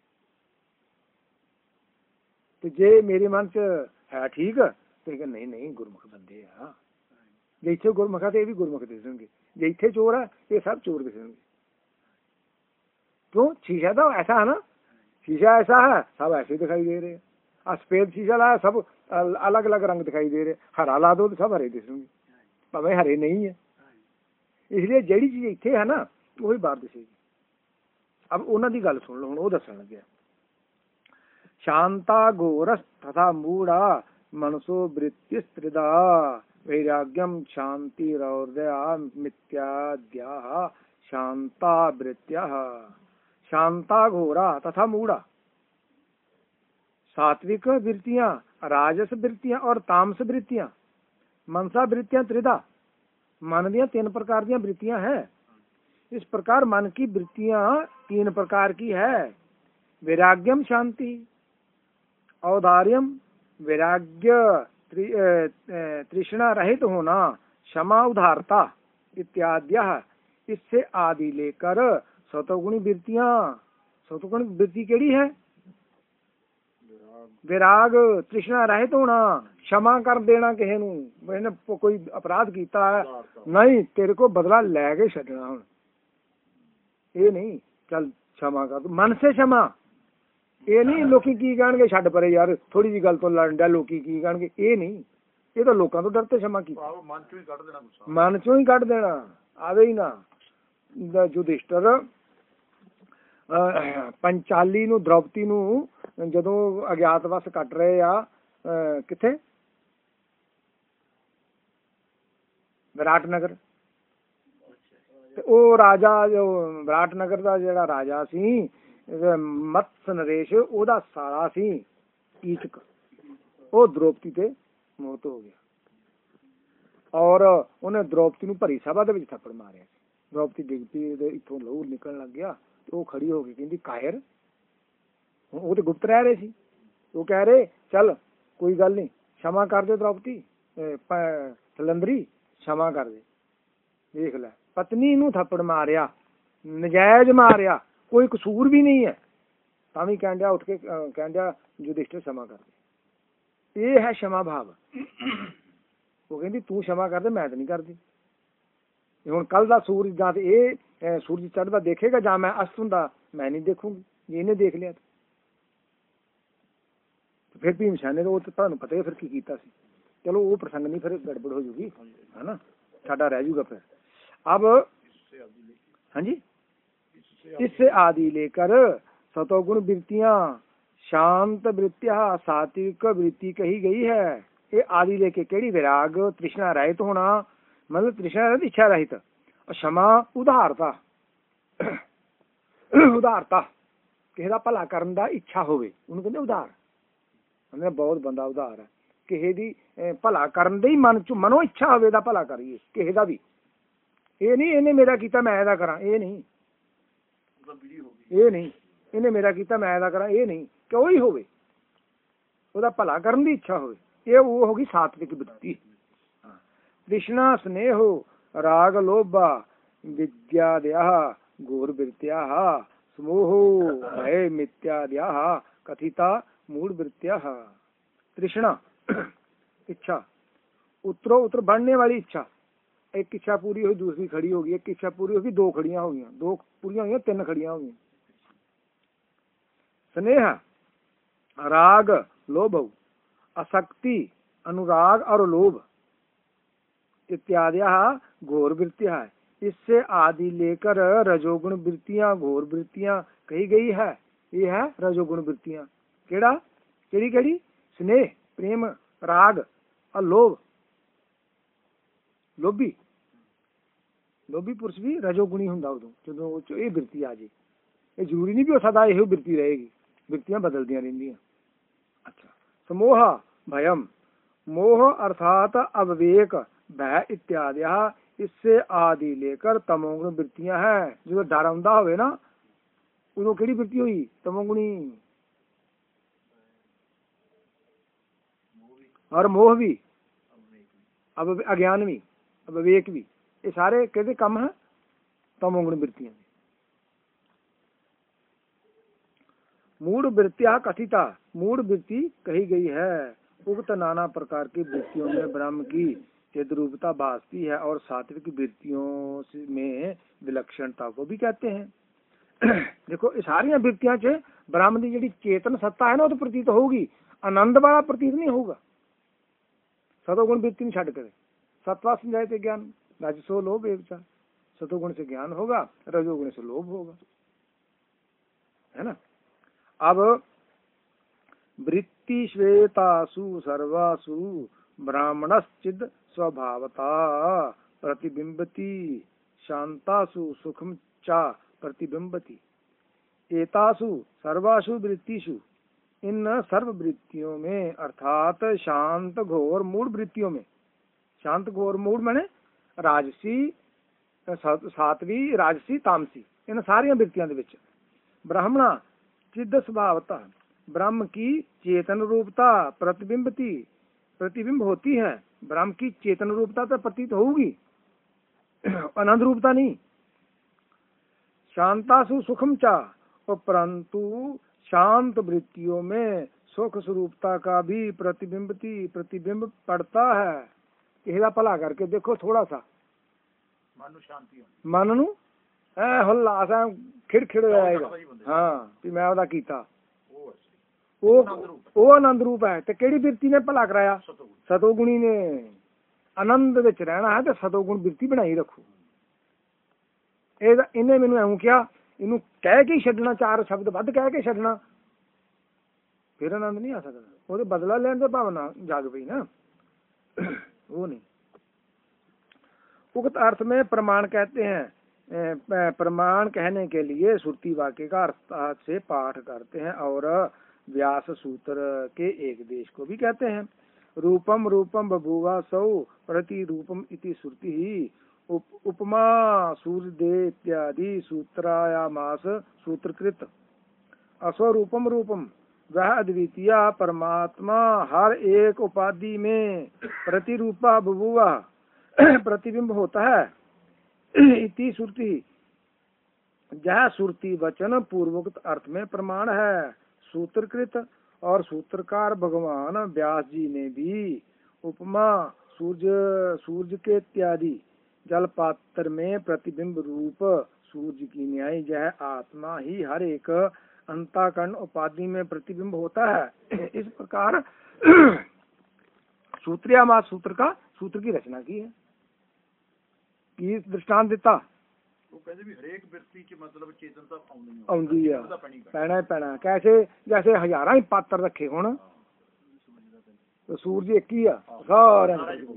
ਤੇ ਜੇ ਮੇਰੇ ਮਨ 'ਚ ਹੈ ਠੀਕ ਤੇ ਨਹੀਂ ਨਹੀਂ ਗੁਰਮੁਖ ਬੰਦੇ ਆ, ਜੇ ਇੱਥੇ ਗੁਰਮੁਖ ਆ ਤੇ ਇਹ ਵੀ ਗੁਰਮੁਖ ਦਿਸਣਗੇ, ਜੇ ਇੱਥੇ ਚੋਰ ਆ ਇਹ ਸਭ चोर दिखेंगे। क्यों? शीशा तो ऐसा है ना, शीशा ऐसा है सब ऐसे दिखाई दे रहे हैं। सफेद शीशा लाया सब अलग अलग रंग दिखाई दे रहे, हरा ला दो तो सब हरे दिखेंगे, भावें हरे नहीं है। इसलिए ਜਿਹੜੀ चीज ਇੱਥੇ है ना वही बाहर दिखेगी। अब ਉਹਨਾਂ ਦੀ ਗੱਲ सुन लो, ਹੁਣ ਉਹ ਦੱਸਣ ਲੱਗਿਆ। शांता घोरस तथा मूढ़ा मनसो वृत्ति त्रिदा वैराग्यम शांति रौर्या मित्याद्या शांता वृत्त्या। शांता घोरा तथा मूढ़ा, सात्विक वृत्तियां, राजस वृत्तियां और तामस वृत्तियां, मनसा वृत्तियां त्रिदा, मन दियां 3 प्रकार दियां वृत्तियां है। इस प्रकार मन की वृत्तियां 3 प्रकार की है। वैराग्यम शांति, औदार्यम वैराग्य, तृष्णा रहित होना, क्षमा उदारता इत्यादि। इससे आदि लेकर सतोगुणी वृत्तियां, सतोगुणी वृत्ति केड़ी है? विराग, तृष्णा रहित होना, क्षमा कर देना किसी नूं, मैंने कोई अपराध किया है नहीं तेरे को बदला लैके छड्डना, हुण ये नहीं चल क्षमा कर दो, मन से क्षमा। ये नहीं लोकी की कहणगे छड्ड परे यार थोड़ी जी गल तो लड़न डा, लोकी की कहणगे, ये नहीं, ये तो लोकां तो डरते क्षमा की, मन चों ही कढ देना गुस्सा, मन चों ही कढ देना, आवे ही ना। युधिष्ठिर पंचाली नूं, द्रौपदी नूं जदों अज्ञातवास कट रहे आ किथे विराट नगर, ते ओ राजा जो विराट नगर दा जेड़ा राजा सी मत्स्य नरेश, ओदा सारा सी कीचक, ओ द्रौपदी ते मोहत हो गया और उन्हें द्रौपदी नूं भरी सभा दे विच थप्पड़ मारिया। द्रौपदी डिग पई, इत्थों लहू निकलण लग गया ते ओ खड़ी हो गई कहंदी कायर, वो तो गुप्त रह रहे सी, वो कह रहे चल कोई गल नहीं क्षमा कर दे द्रौपदी, सलंदरी क्षमा कर दे। देख लै पत्नी नूं थप्पड़ मारिया, नजायज मारिया, कोई कसूर भी नहीं है, तां कहण दिया उठ के कहण दिया युधिष्ठिर क्षमा कर दे। ये है क्षमा भाव। वो कहती तू क्षमा कर दे, मैं तो नहीं करती। हुण कल दा सूरज जां ते ये सूरज चढ़दा देखेगा जां मैं अस्त हुंदा मैं नहीं देखूंगी, जे इहने देख लिया तो फिर भीमसेन ने तो तुहानूं पता ही फिर की कीता सी। चलो वो प्रसंग नहीं, फिर गड़बड़ हो जूगी है ना, साडा रह जूगा फिर। अब हाँ जी, इससे आदि लेकर सतोगुण वृत्तियां, शांत वृत्तियां, सात्विक वृत्ति कही गई है। ये आदि लेके केड़ी? विराग, तृष्णा रहित होना, मतलब तृष्णा रहित, इच्छा रहित, और क्षमा, उदारता। उदारता किसी का भला करन दा इच्छा होवे उन्हें कहते उदार। हमने बहुत बंदा उदार है, किसी दी भला करन दी मन च मनो इच्छा होवे दा भला करिए किसी दा भी, ये नहीं इन्हें मेरा किया मैं ऐसा करा, ये नहीं, ये नहीं इन्हें मेरा किया मैं ऐसा करा, ये नहीं, क्यों ही होवे ओदा भला करन दी इच्छा होवे, ये वो होगी सात्विक वृत्ति। तृष्णा स्नेहो राग लोभा विद्यादयः घोर वृत्त्याः समोहो भय मिथ्यादयः कथिता मूढ़ वृत्त्याः। तृष्णा इच्छा, उत्तरो उत्तर बढ़ने वाली इच्छा, एक इच्छा पूरी हुई दूसरी खड़ी होगी, एक इच्छा पूरी होगी दो खड़ियां हो गई, दो पूरी हो गई 3 खड़ियां हो गई। स्नेह, राग, लोभ, आसक्ति, अनुराग और लोभ इत्यादि घोर वृत्तियां है। इससे आदि लेकर रजोगुण वृत्तियां, घोर वृत्तियां कही गई है। ये है रजोगुण वृत्तियां, केड़ा केड़ी केड़ी? स्नेह, प्रेम, राग और लोभ। लोभी, लोभी पुरुष भी रजोगुणी हुंदा उदों जदों ये वृत्ति आ जाए। ये जरूरी नहीं भी हो सकता यही वृत्ति रहेगी, वृत्तियां बदलदियां रहिंदियां। अच्छा, समोह, भयम, मोह अर्थात अविवेक, भय इत्यादि। इससे आदि लेकर तमोगुण वृत्तियां हैं। जो डर आउंदा होवे ना उदों केड़ी वृत्ति हुई? तमोगुणी। और मोह भी, अब अज्ञान भी, अविवेक भी, ये सारे कहते कम है तमोगुण वृत्तियां। मूढ़ वृत्तिया कथिता, मूढ़ वृत्ति कही गई है। उक्त नाना प्रकार की वृत्तियों में ब्रह्म की चिद्रूपता भासती है और सात्विक वृत्तियों में विलक्षणता को भी कहते हैं। देखो सारिया वृत्तियां च ब्रह्म की जी चेतन सत्ता है ना वो तो प्रतीत होगी, आनंद वाला प्रतीत नहीं होगा। सतोगुण वृत्ति नहीं छड़ करे, सत्वा संजायते ज्ञान राजसो लोभ एवं, सतोगुण से ज्ञान होगा, रजोगुण से लोभ होगा, है ना। अब वृत्ति श्वेतासु सर्वासु ब्राह्मणश्चिद स्वभावता प्रतिबिंबती शांतासु सुखम चा प्रतिबिंबती। एतासु सर्वासु वृत्तिषु, इन सर्व वृत्तियों में अर्थात शांत घोर मूढ़ वृत्तियों में, शांत घोर मूढ़ माने राजसी सात्वी राजसी तामसी, इन सारिया वृत्तियों के ब्राह्मणा चिद स्वभावता ब्रह्म की चेतन रूपता प्रतिबिंबती प्रतिबिंब होती है। ब्रह्म की चेतन रूपता तो प्रतीत होगी, अनंत रूपता नहीं। शांतासु सुखम चा, और परंतु शांत वृत्तियों में सुख स्वरूपता का भी प्रतिबिंब पड़ता है। यह भला करके देखो थोड़ा सा मन नू हुल्लास है खिड़खिड़ जाएगा, हाँ भी मैं ओदा कीता, वो आनंद रूप है। तो केड़ी वृत्ति ने भला कराया? सतोगुणी ने। आनंद विच रहना है तो सतोगुण वृत्ति बनाई रखो। इन्हें मैनू ऐ क्या, इनू कह के छड्डना, चार शब्द वध कह के छड्डना, फिर आनंद नहीं आ सकता। वो बदला लेने की भावना जाग पई ना, वो नहीं। उक्त अर्थ में प्रमाण कहते हैं। प्रमाण कहने के लिए श्रुति वाक्य का अर्थ से पाठ करते हैं और व्यास सूत्र के एक देश को भी कहते हैं। रूपम रूपम बभुवा सौ प्रति रूपम इति श्रुति ही उपमा सूर्यदे इत्यादि सूत्रायामास सूत्रकृत। अस्वरूपम रूपम, वह अद्वितीय परमात्मा हर एक उपाधि में प्रतिरूपा बभुवा प्रतिबिंब होता है। इति श्रुति, यह श्रुति वचन पूर्वोक्त अर्थ में प्रमाण है। सूत्रकृत और सूत्रकार भगवान व्यास जी ने भी उपमा सूर्य के इत्यादि जल पात्र में प्रतिबिंब रूप सूर्य की न्याय यह आत्मा ही हर एक अंतःकरण उपाधि में प्रतिबिंब होता है। इस प्रकार सूत्रिया सूत्र का सूत्र की रचना की है। की दृष्टांत देता वो कहते भी हरेक व्यक्ति के मतलब चेतनता आउंदी है, पैना पैना। कैसे जैसे हजारां ही पात्र रखे होण तो सूरज एक ही है सारे।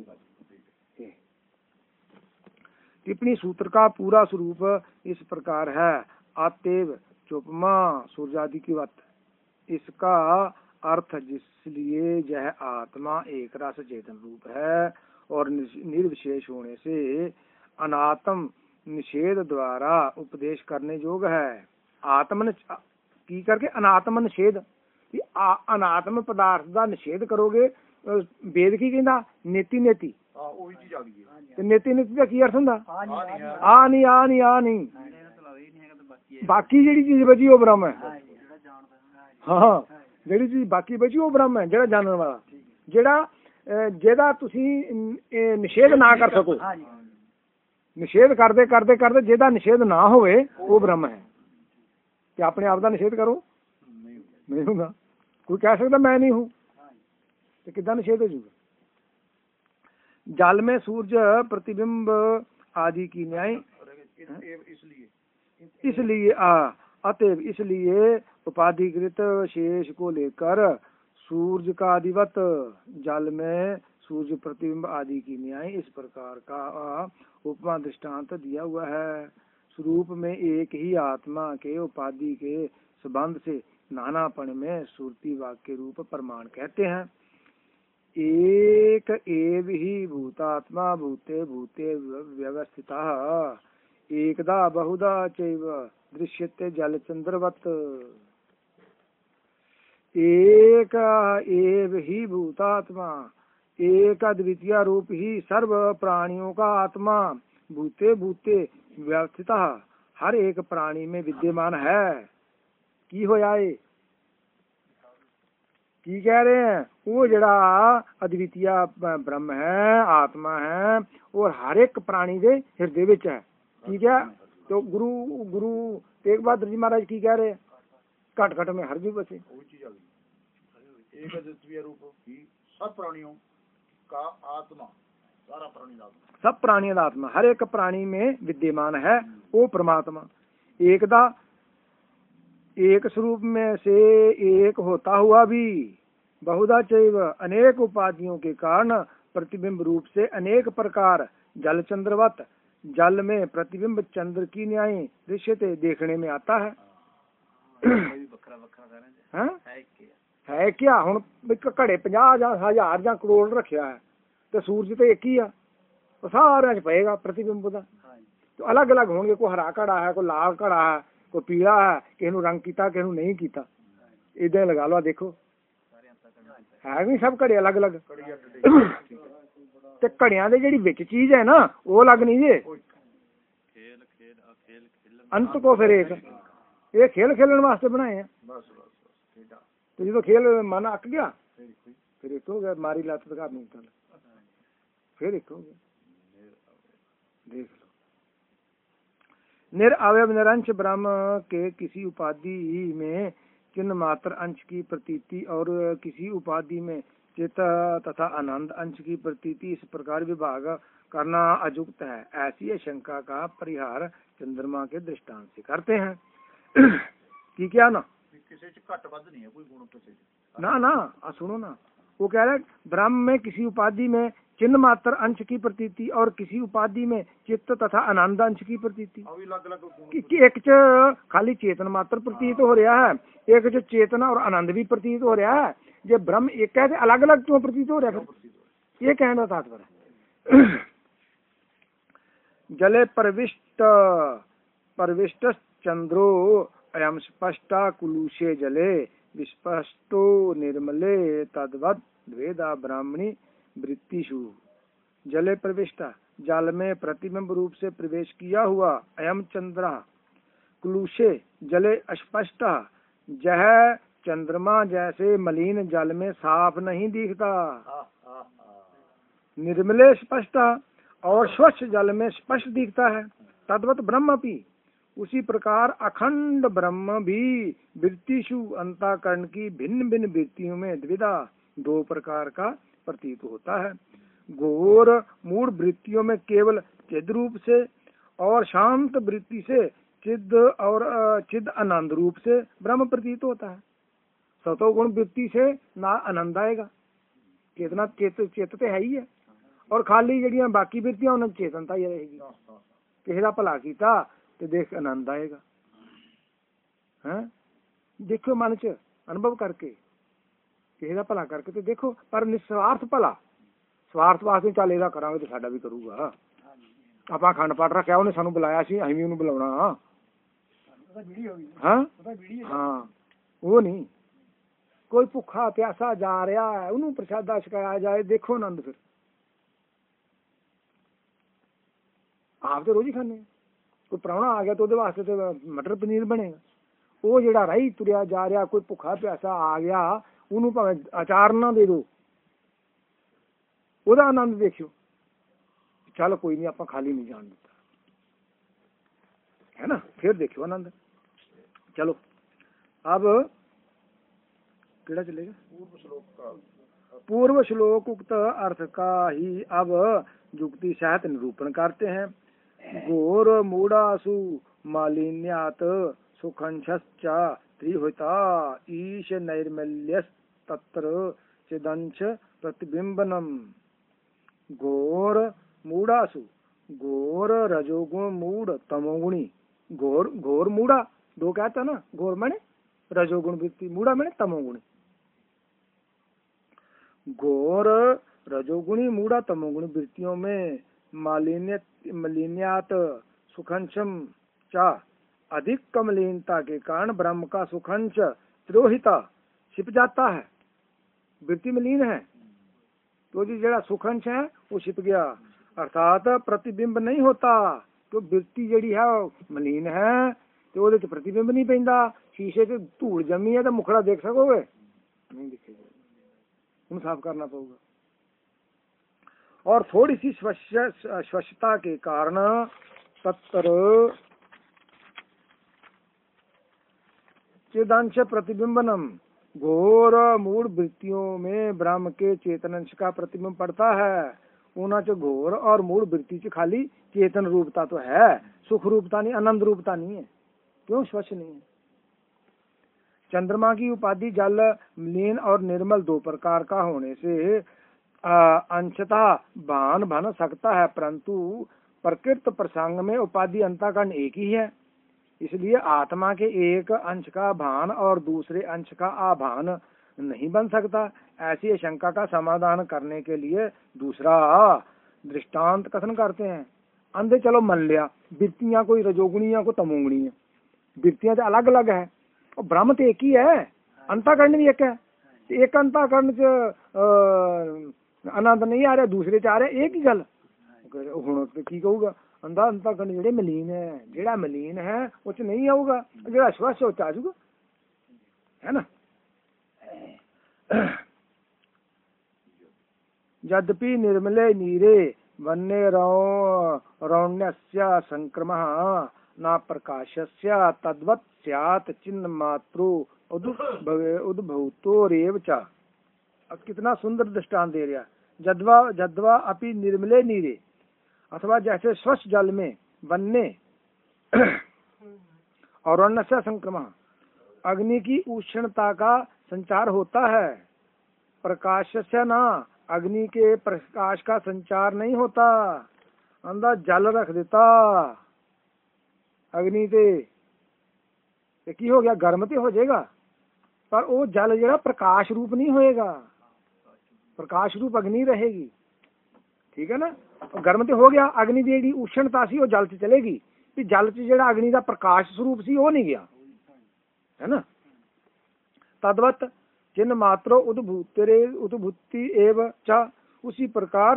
टिप्पणी सूत्र का पूरा स्वरूप इस प्रकार है। अतएव चुपमा सूर्यादि की वत, इसका अर्थ जिसलिए यह आत्मा एक रस चेतन रूप है और निर्विशेष होने से अनात्म निषेध द्वारा उपदेश करने योग्य है। आत्म की करके अनात्म निषेध, अनात्म पदार्थ का निषेध करोगे। वेद की कहता नेति नेति, नेति नेति का की अर्थ हुंदा? आ नहीं बाकी जेड़ी चीज बची वो ब्रह्म है। हाँ जेड़ी चीज बाकी बची वो ब्रह्म है, जेड़ा जानने वाला, जेड़ा तुसी निषेध ना कर सको। निषेध करते करते करते जेदा निषेध ना होवे वो ब्रह्म है। क्या अपने आप का निषेध करो? नहीं होगा। कोई कह सकता मैं नहीं हूँ तो कितना निषेध हो जाएगा? जल में सूर्य प्रतिबिंब आदि की न्याय इसलिए अतएव इसलिए उपाधिकृत शेष को लेकर सूर्य का अधिवत जल में सूर्य प्रतिबिंब आदि की न्याय इस प्रकार का उपमा दृष्टांत दिया हुआ है। स्वरूप में एक ही आत्मा के उपाधि के संबंध से नानापन में श्रुति वाक्य रूप प्रमाण कहते हैं। एक एव ही भूतात्मा भूते भूते व्यवस्थितः एकदा बहुधा चैव दृश्यते जलचंद्रवत्। एक एव ही भूतात्मा, एक अद्वितीय रूप ही सर्व प्राणियों का आत्मा भूते भूते व्यवस्थित हर एक प्राणी में विद्यमान है। की हो जाए की कह रहे हैं, वो जड़ा अद्वितीय ब्रह्म है, आत्मा है, और हर एक प्राणी दे हृदय विच है। ठीक है। तो गुरु तेग बहादुर जी महाराज की कह रहे हैं, घट घट में हर भी बसे। वही चीज आ गई, एक अद्वितीय रूप ही सब प्राणियों का आत्मा, सारा प्राणी का आत्मा, सब प्राणियों का आत्मा हर एक प्राणी में विद्यमान है, वो परमात्मा एकदा एक स्वरूप में से एक होता हुआ भी बहुधा चैव अनेक उपाधियों के कारण प्रतिबिंब रूप से अनेक प्रकार जल चंद्रवत जल में प्रतिबिंब चंद्र की न्याय दृश्यते देखने में आता है। है क्या हुण एक घड़े 50 ਜਾਂ 1000 ਜਾਂ करोड़ रखिया है, तो सूरज तो एक ही आ, तो सारे च पएगा प्रतिबिंब का। तो अलग अलग होंगे, कोई हरा घड़ा है, कोई लाल घड़ा है, कोई पीला है, किसी रंग किया किसी नहीं किया, इदा लगा लो। देखो है भी सब घड़े अलग अलग, ते घड़िया की जी विच चीज है ना वो अलग नहीं जे। अंत को फिर एक ये खेल खेलने वास्ते बनाए हैं। तो जो खेल मन अक गया फिर एक हो गया, मारी लात तो घर नहीं चल, फिर एक हो गया। देख लो, निरअवयव निरंश ब्रह्म के किसी उपाधि में चिन्ह मात्र अंश की प्रतीति और किसी उपाधि में चित्त तथा आनंद अंश की प्रतीति इस प्रकार विभाग करना अयुक्त है। ऐसी शंका का परिहार चंद्रमा के दृष्टांत से करते हैं कि क्या ना किसी घट बद नहीं है कोई गुण किसी ना ना सुनो ना, वो कह रहे ब्रह्म में किसी उपाधि में चिन्ह मात्र अंश की प्रतीति और किसी उपाधि में चित्त तथा आनंद अंश की प्रतीति, कि एक च खाली चेतन मात्र प्रतीत हो रहा है, एक जो चेतना और आनंद भी प्रतीत हो रहा है। जो ब्रह्म एक कहते अलग अलग क्यों प्रतीत हो रहा है, ये कहना तात्पर्य है। जले परविष्ट चंद्रो अयम स्पष्टा कुलुषे जले विस्पष्टो निर्मले तद्वद द्वेदा ब्राह्मणी वृत्तिषु। जले प्रविष्टा जल में प्रतिबिंब रूप से प्रवेश किया हुआ अयम चंद्र कुलुषे जले अस्पष्ट, यह चंद्रमा जैसे मलिन जल में साफ नहीं दिखता, निर्मले स्पष्ट और स्वच्छ जल में स्पष्ट दिखता है। तद्वत ब्रह्म भी उसी प्रकार अखंड ब्रह्म भी वृत्तिषु अंतःकरण की भिन्न भिन्न वृत्तियों में द्विधा दो प्रकार का प्रतीत होता है। घोर मूढ़ वृत्तियों में केवल चिद रूप से और शांत वृत्ति से चिद और चिद आनंद रूप से ब्रह्म प्रतीत होता है। सतोगुण वृत्ति से ना आनंद आएगा, चेतना चेतते है ही है, और खाली जड़ियां बाकी वृत्तियां उन्हें चेतनता ही रहेगी। किसी का भला किया तो देख आनंद आएगा, हैं देखो मन च अनुभव करके किसी का भला करके तो देखो, पर निस्वार्थ भला, स्वार्थ वास्ते चल ਇਹਦਾ ਕਰਾਂਗੇ तो साडा भी करूगा। ਆਪਾਂ खंड पाठ रखा उन्हें सानू बुलाया सी, ਅਸੀਂ ਵੀ ਉਹਨੂੰ बुलाना। हाँ वो नहीं, कोई भुखा प्यासा जा रहा है उन्होंने प्रसादा छकाया जाए, देखो आनंद। फिर आप तो रोज ही खाने, कोई प्राहुणा आ गया तो ਉਹਦੇ वास्ते तो मटर पनीर बनेगा। वो ਜਿਹੜਾ राही तुरिया जा रहा, कोई भुखा प्यासा आ गया ਉਹਨੂੰ ਭਾਵੇਂ अचार ना दे दो, ਉਹਦਾ आनंद देखियो। चल कोई नहीं, आप खाली नहीं जान देता, है ना, फिर देखियो आनंद। चलो अब केड़ा चलेगा, पूर्व श्लोक उक्त अर्थ का ही अब युक्ति सहित निरूपण करते हैं। घोर मूढ़ासु मालिन्यात सुखंश्च त्रिहुता ईश नैर्मल्यस तत्र चिदंश प्रतिबिंबनम। घोर मूढ़ासु, घोर रजोगुण मूढ़ तमोगुणी, घोर घोर मूढ़ा दो कहता ना, घोर माने रजोगुण वृत्ति, मूढ़ा माने तमोगुणी। घोर रजोगुणी मूढ़ा तमोगुणी वृत्तियों में मलिन्यात सुखंशम चा अधिक कमलीनता के कारण ब्रह्म का सुखंश त्रोहिता छिप जाता है। वृत्ति मलिन है तो जी जरा सुखंश है वो छिप गया, अर्थात प्रतिबिंब नहीं होता। तो वृत्ति जड़ी है मलिन है तो वो प्रतिबिंब नहीं पैंदा। शीशे से धूल जमी है तो मुखड़ा देख सकोगे, नहीं दिखेगा। उन्हें साफ करना पड़ेगा। और थोड़ी सी स्वच्छता के कारण तत्र चेदांश प्रतिबिंबनम, घोर मूढ़ वृत्तियों में ब्रह्म के चेतन अंश का प्रतिबिंब पड़ता है। उन्हें घोर और मूढ़ वृत्ति से खाली चेतन रूपता तो है, सुख रूपता नहीं, आनंद रूपता नहीं है। क्यों? स्वच्छ नहीं है। चंद्रमा की उपाधि जल, मलिन और निर्मल दो प्रकार का होने से अंशतः भान बन सकता है, परंतु प्रकृत प्रसंग में उपाधि अंतःकरण एक ही है। इसलिए आत्मा के एक अंश का भान और दूसरे अंश का आभान नहीं बन सकता। ऐसी शंका का समाधान करने के लिए दूसरा दृष्टांत कथन करते हैं। अंधे चलो मान लिया वृत्तियां कोई रजोगुणी या कोई तमोगुणी है, वृत्तियां तो अलग अलग है और ब्रह्म तो एक ही है, अंतःकरण भी एक है। एक अंतःकरण च आनंद नहीं आ रहा, दूसरे च आ रहा, एक ही गल हूं की कहूगा। अंधा अंतःकरण जेड़े मलीन है, जेड़ा मलीन है उस नहीं आऊगा, जेड़ा स्वच्छ हो आ जाऊगा, है ना। यद्यपि निर्मले नीरे वन्ने रौण्यस्य संक्रमः न प्रकाशस्य तद्वत् स्यात् चिन्ह मात्रो उद्भूतोरेव च। अब कितना सुंदर दृष्टांत दे रहा। जद्वा अपि निर्मले नीरे, अथवा जैसे स्वच्छ जल में वन्ने और रौण्यस्य संक्रमः, अग्नि की उष्णता का संचार होता है। प्रकाश से ना, अग्नि के प्रकाश का संचार नहीं होता। अंदर जल रख देता अग्नि ते की हो गया, गर्म तो हो जाएगा, पर वो जल जरा प्रकाश रूप नहीं होएगा, प्रकाश रूप अग्नि रहेगी। ठीक है ना। गर्म तो हो गया, अग्नि जी उष्णता सी वो जल से चलेगी, तो जल से जरा अग्नि का प्रकाश स्वरूप सी हो नहीं गया, है ना। तद्वत चिन्ह मात्रो उद्भूति एव च। उसी प्रकार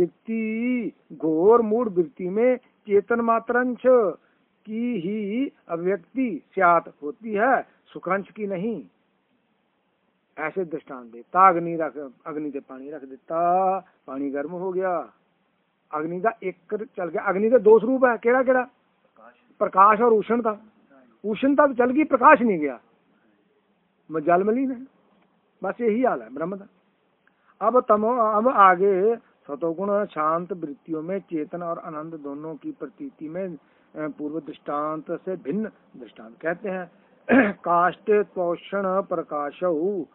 घोर मूढ़ वृत्ति में चेतन मात्रंश की ही अभिव्यक्ति स्यात् होती है, सुखांश की नहीं। ऐसे दृष्टांत देता। अग्नि से पानी रख देता, पानी गर्म हो गया, अग्नि का एक चल गया। अग्नि के दो स्वरूप है, केड़ा केड़ा? प्रकाश और उष्णता। उष्णता तो चल गई, प्रकाश नहीं गया, जल मलिन है। बस यही हाल है ब्रह्म का। अब आगे सतोगुण शांत वृत्तियों में चेतन और आनंद दोनों की प्रतीति में पूर्व दृष्टांत से भिन्न दृष्टांत कहते हैं। काष्ठे तोषण प्रकाशौ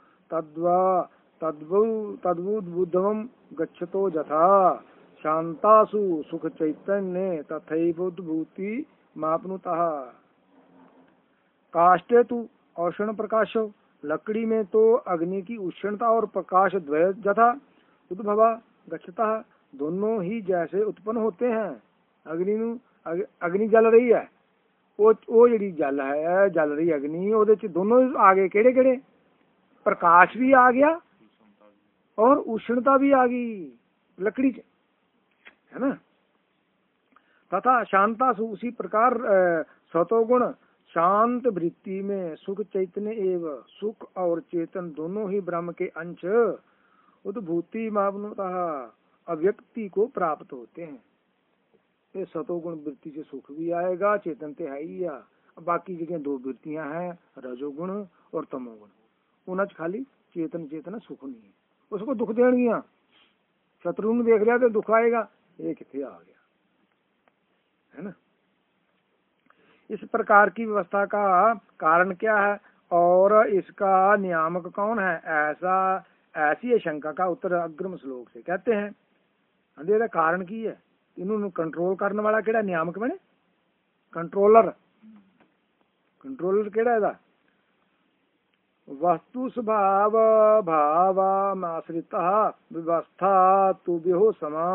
तद्वुद्बुद्धं गच्छतो यथा शांतासु सुख चैतन्य तथैवोद्भूति मापनुतः। काष्ठे तु औषण प्रकाशो, लकड़ी में तो अग्नि की उष्णता और प्रकाश द्वय यथा उद्भवा गच्छता, दोनों ही जैसे उत्पन्न होते हैं। अग्नि जल रही है, वो जी जल है, जल रही अग्नि, ओदे च दोनों आगे केड़े केड़े? प्रकाश भी आ गया और उष्णता भी आ गई लकड़ी च, है ना। तथा शांतासु, उसी प्रकार सतोगुण शांत वृत्ति में सुख चैतन्य एवं सुख और चेतन दोनों ही ब्रह्म के अंश उद्भूति मापनुतः अव्यक्ति को प्राप्त होते हैं। ये सतोगुण वृत्ति से सुख भी आएगा, चेतन तो है ही। बाकी जगह दो वृत्तियां हैं, रजोगुण और तमोगुण। उन्हें खाली चेतन चेतना सुख नहीं है, उसको दुख देणगियां। शत्रु ने देख लिया तो दुख आएगा, ये कितने आ गया, है ना। इस प्रकार की व्यवस्था का कारण क्या है और इसका नियामक कौन है? ऐसी शंका का उत्तर अग्रिम श्लोक से कहते हैं। अंधेरा कारण की है, इन्होंने कंट्रोल करने वाला केड़ा? नियामक बने कंट्रोलर। कंट्रोलर केड़ा है? वस्तु स्वभाव भावामाश्रितः व्यवस्था तु विहो समा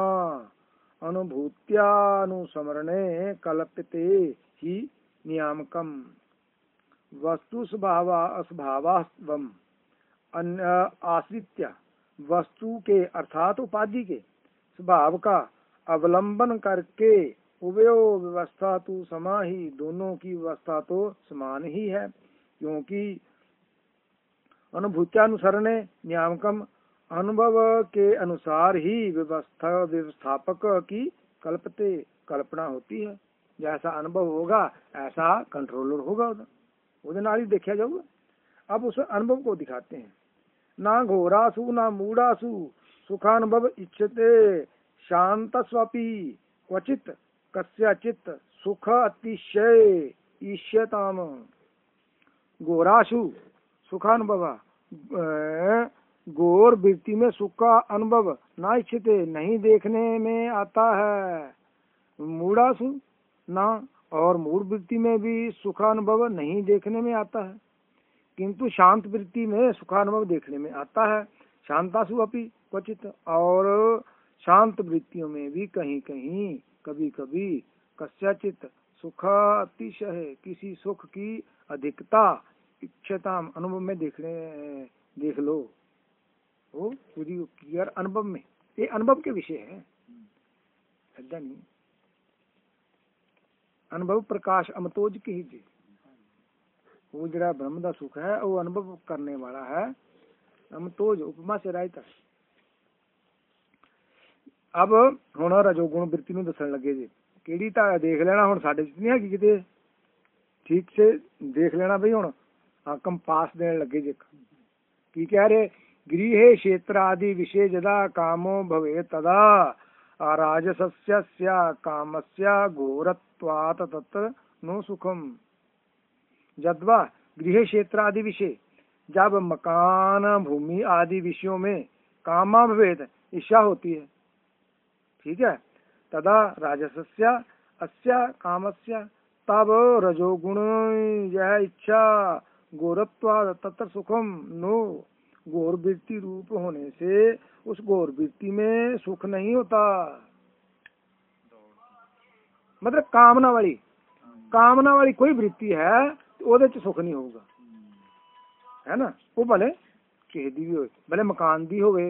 अनुभूत्यानुस्मरणे कल्प्यते ही नियामकम। वस्तु स्वभाव अस्वभावम आश्रित्य, वस्तु के अर्थात उपाधि के स्वभाव का अवलंबन करके उभयो व्यवस्था तो समा ही, दोनों की व्यवस्था तो समान ही है। क्योंकि अनुभूत्यानुसरणे नियामकम, अनुभव के अनुसार ही व्यवस्थापक की कल्पना होती है। जैसा अनुभव होगा ऐसा कंट्रोलर होगा, उधर नाली देखा जाऊगा। अब उस अनुभव को दिखाते हैं। ना घोरासु ना मूढ़ासु सुखानुभव इच्छते शांतस्वपि क्वचित कस्यचित् सुख अतिशय ईष्यताम। घोरासु सुखानुभव, घोर वृत्ति में सुख का अनुभव ना इच्छते, नहीं देखने में आता है। मूढ़ासु ना, और मूढ़ वृत्ति में भी सुखानुभव नहीं देखने में आता है, किंतु शांत वृत्ति में सुखानुभव देखने में आता है। शांतासु अपि क्वचित, और शांत वृत्तियों में भी कहीं कहीं कभी कभी कस्यचित सुख अतिशय, किसी सुख की अधिकता इच्छता अनुभव में देख लो। वो पूरी क्लियर अनुभव में, ये अनुभव के विषय है, ऐसा नहीं। अनुभव प्रकाश अमतोज की जी, वो जरा ब्रह्म का सुख है वो अनुभव करने वाला है। अमतोज उपमा से रायता। अब हुण रजोगुण वृत्ति ਨੂੰ ਦੱਸਣ ਲੱਗੇ जी, ਕਿਹੜੀ ਤਾਂ देख लेना ਹੁਣ ਸਾਡੇ ਚ नहीं है किते, ठीक से देख लेना भाई। हुण कंपास देने लगे जी, की कह रहे, गृहे क्षेत्र आदि विषय यदा कामो भवे तदा राजसस्य कामस्य घोरत्वात् तत्र नो सुखम। यद्वा गृह क्षेत्र आदि विषय, जब मकान भूमि आदि विषयों में कामा भवेद इच्छा होती है, ठीक है, तदा राजसस्य अस्य कामस्य, तब रजोगुण यह इच्छा घोरत्वात् तत्र सुखम नो, घोर वृत्ति रूप होने से उस घोर वृत्ति में सुख नहीं होता। मतलब कामना वाली कोई वृत्ति है तो ਉਹਦੇ ਚ सुख नहीं होगा, है ना। वो भले ਕਿਸੇ ਦੀ भी हो, भले मकान दी होवे,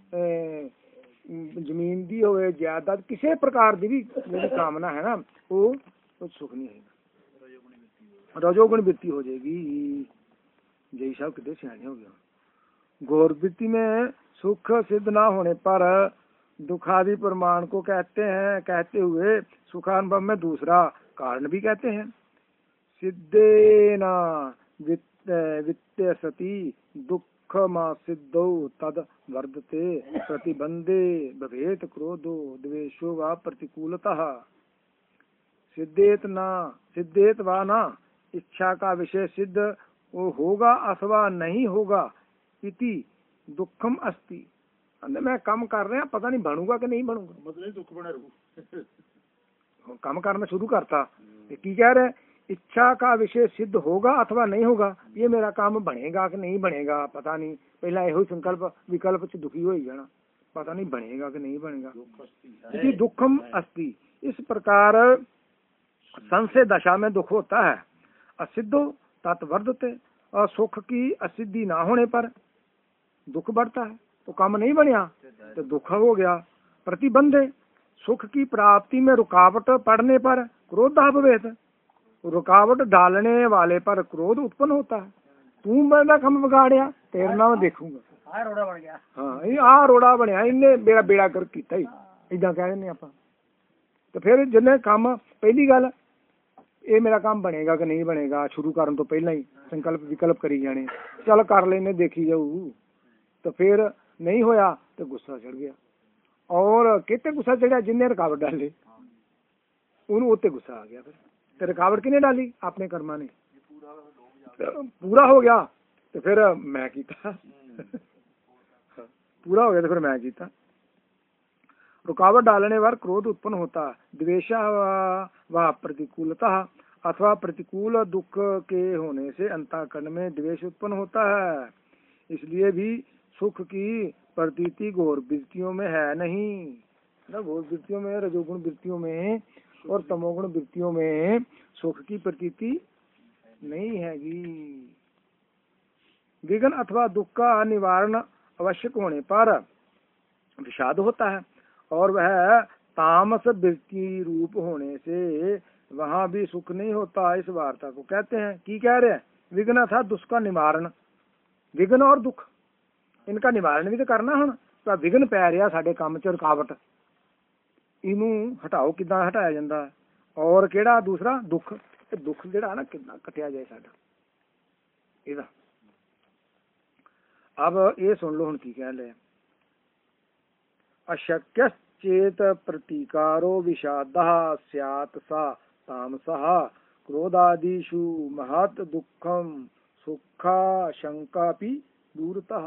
जमीन दी होवे, जायदाद किसी प्रकार की भी मेरी कामना है ना, वो सुख नहीं आएगा, रजोगुण वृत्ति हो जाएगी। जय साहब कितने सियाने हो गया। घोर वृत्ति में सुख सिद्ध ना होने पर दुखादि प्रमाण को कहते हुए सुखानुभव में दूसरा कारण भी कहते हैं। सिद्धेन वित्त सती दुख मा सिद्धौ तद वर्धते प्रतिबंधे भवेत क्रोधो द्वेषो वा प्रतिकूलतः। सिद्धेत वा ना, इच्छा का विषय सिद्ध वो होगा अथवा नहीं होगा, इति दुखम अस्ति। मैं काम कर रहा, पता नहीं बनूंगा कि नहीं बनूंगा, मतलब दुख बना रहू। काम करना शुरू करता, की कह रहे, इच्छा का विषय सिद्ध होगा अथवा नहीं होगा, ये मेरा काम बनेगा कि नहीं बनेगा पता नहीं। पहला यही संकल्प विकल्प से दुखी हो ही जाना, पता नहीं बनेगा कि नहीं बनेगा। इति दुखम अस्ति। इस प्रकार संशय दशा में दुख होता है। असिद्धो तत्वर्धते, और सुख की असिद्धि ना होने पर दुख बढ़ता है। तो काम नहीं बनिया तो दुख हो गया। प्रतिबंधे, सुख की प्राप्ति में रुकावट पड़ने पर क्रोध भवेत, रुकावट डालने वाले पर क्रोध उत्पन्न होता है। तू मेरा काम बिगाड़िया, तेरे नाम देखूंगा। आ रोड़ा बन गया, हाँ ये आ रोड़ा बनया, इन्हें मेरा बेड़ा कर किया ही, इदा कह दें आप। तो फिर जिन्हें काम, पहली गल ये मेरा काम बनेगा कि नहीं बनेगा, शुरू करने तो पहला ही संकल्प विकल्प करी जाने, चल कर लेने देखी जाऊ। तो फिर नहीं होया तो गुस्सा चढ़ गया, और कितने गुस्सा चढ़िया, जिन्हें रुकावट डाली उन्हें उत्ते गुस्सा आ गया। फिर तो रुकावट किने डाली, अपने कर्मा ने। पूरा हो गया तो फिर मैं कीता, पूरा हो गया तो फिर मैं कीता। रुकावट डालने पर क्रोध उत्पन्न होता, द्वेष व प्रतिकूलता, अथवा प्रतिकूल दुख के होने से अंतःकरण में द्वेष उत्पन्न होता है। इसलिए भी सुख की प्रतीति घोर वृत्तियों में है नहीं, ना घोर वृत्तियों में, रजोगुण वृत्तियों में और तमोगुण वृत्तियों में सुख की प्रतीति नहीं हैगी। विघ्न अथवा दुख का निवारण आवश्यक होने पर विषाद होता है, और वह तामस वृत्ति रूप होने से वहाँ भी सुख नहीं होता। इस वार्ता को कहते हैं, की कह रहे हैं, विघ्न था दुख का निवारण, विघ्न और दुख इनका निवारण भी तो करना। हुण ਤਾਂ विघन पै रहा साडे काम च, रुकावट, इनू हटाओ, किदां हटाया जांदा। और किहड़ा दूसरा दुख, दुख जिहड़ा ना किदां कटिया जाए साडा इहदा। अब ये सुन लो हुण की कह लिया। अशक्य चेत प्रतीकारो विषादः स्यात् सा तामसः क्रोधादिषु महत् दुःखं सुखा शंकापि दूरतः।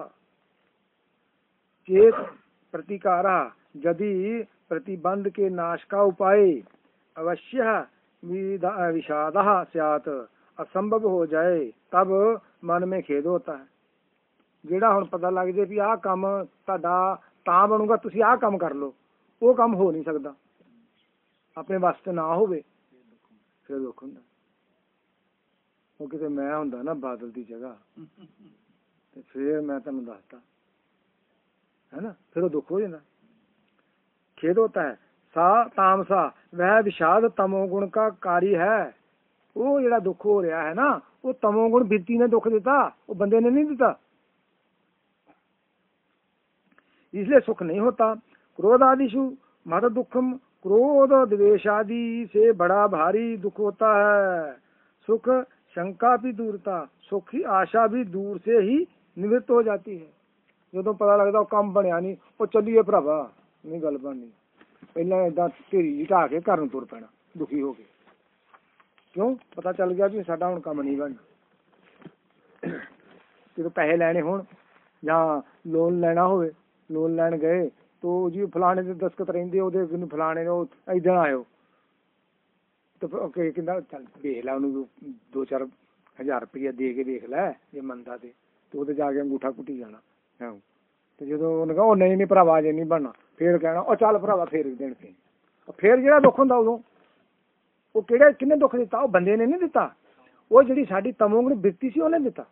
चेत प्रतिकारा, यदि प्रतिबंध के नाश का उपाय अवश्य विषादः स्यात् असंभव हो जाए तब मन में खेद होता है। ਜਿਹੜਾ ਹੁਣ पता लग जाए भी आह काम ਤੁਹਾਡਾ ਤਾਂ ਬਣੂਗਾ, ਤੁਸੀਂ ਆਹ ਕੰਮ ਕਰ ਲਓ, ਉਹ ਕੰਮ ਹੋ नहीं सकता, ਆਪਣੇ ਵਾਸਤੇ ਨਾ ਹੋਵੇ, ਫਿਰ ਦੁੱਖ ਹੁੰਦਾ। ਉਹ ਕਿਤੇ ਮੈਂ ਹੁੰਦਾ ਨਾ ਬਾਦਲ ਦੀ ਜਗ੍ਹਾ ਤੇ ਫਿਰ ਮੈਂ ਤੁਹਾਨੂੰ ਦੱਸਦਾ है ना, फिर वो दुख हो जाता, खेद होता है। सा तामसा, वह विषाद तमोगुण का कार्य है। वो जेड़ा दुख हो रहा है ना, वो तमोगुण वृत्ति ने दुख दिता, वो बंदे ने नहीं दिता, इसलिए सुख नहीं होता। क्रोध आदिशु महत दुखम, क्रोध द्वेष आदि से बड़ा भारी दुख होता है। सुख शंका भी दूरता, सुख की आशा भी दूर से ही निवृत्त हो जाती है। जो पता लगता काम बनया नहीं, वो चलिए भरावा नहीं गल बननी, पहला इदा ढेरी ढा के घर तुर पैना दुखी हो गए, क्यों पता चल गया भी साडा हुण काम नहीं बनना। जो पैसे लैने होण जां लोन लेना होवे, लोन लैन गए तो जी फलाने दे दस्खत रहिंदे, ओहदे फलाने ने इदां आयो तो कहंदा चल देख लै, उहनूं 2-4 हज़ार रुपया दे के देख लै, जे मनदा ते ओहदे जाके अंगूठा कुटी जाना। तो जो उन्हें कहा नहीं नहीं भरावा अजे नहीं बनना, फिर कहना और चल भरावा फिर देन के, फिर जो दुख होंदा उदों वो किहड़े किन्ने दुख दिता, वो बंदे ने नहीं दिता, वो जिहड़ी साडी तमोगुण वृत्ति सी उहने दिता।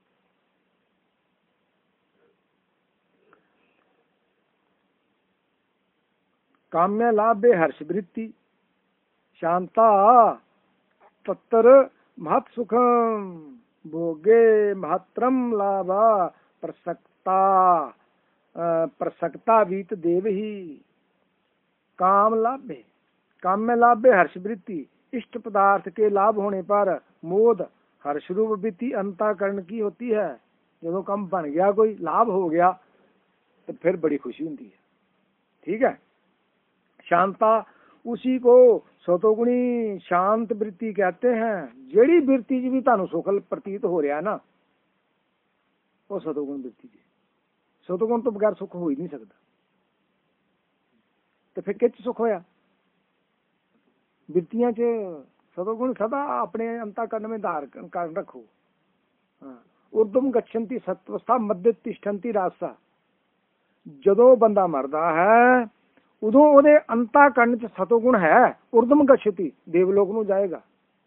काम्य लाभे हर्ष वृत्ति शांता तत्र महत् सुखम भोगे महत्रम लाभा प्रसक्ता वीत देव ही। काम लाभे, काम में लाभे हर्ष वृत्ति, इष्ट पदार्थ के लाभ होने पर मोद हर्ष रूप वृत्ति अंतःकरण की होती है। जब काम बन गया, कोई लाभ हो गया तो फिर बड़ी खुशी होती है। ठीक है, शांता उसी को सतोगुणी शांत वृत्ति कहते हैं। जेड़ी वृत्ति जी भी तानू सुख प्रतीत हो रहा है ना, वो सतोगुण वृत्ति जी। सतोगुण तो बगैर सुख हो ही नहीं सकता, तो फिर किस सुख होया? वृत्तियां च सतोगुण सदा अपने अंतःकरण में धारण रखो। उर्दम गच्छन्ति सत्वस्था मध्य तिष्ठन्ति राजसा। जदों बंदा मरदा है उदों ओदे अंतःकरण च सतोगुण है, उर्दम गच्छति देवलोक नूं जाएगा।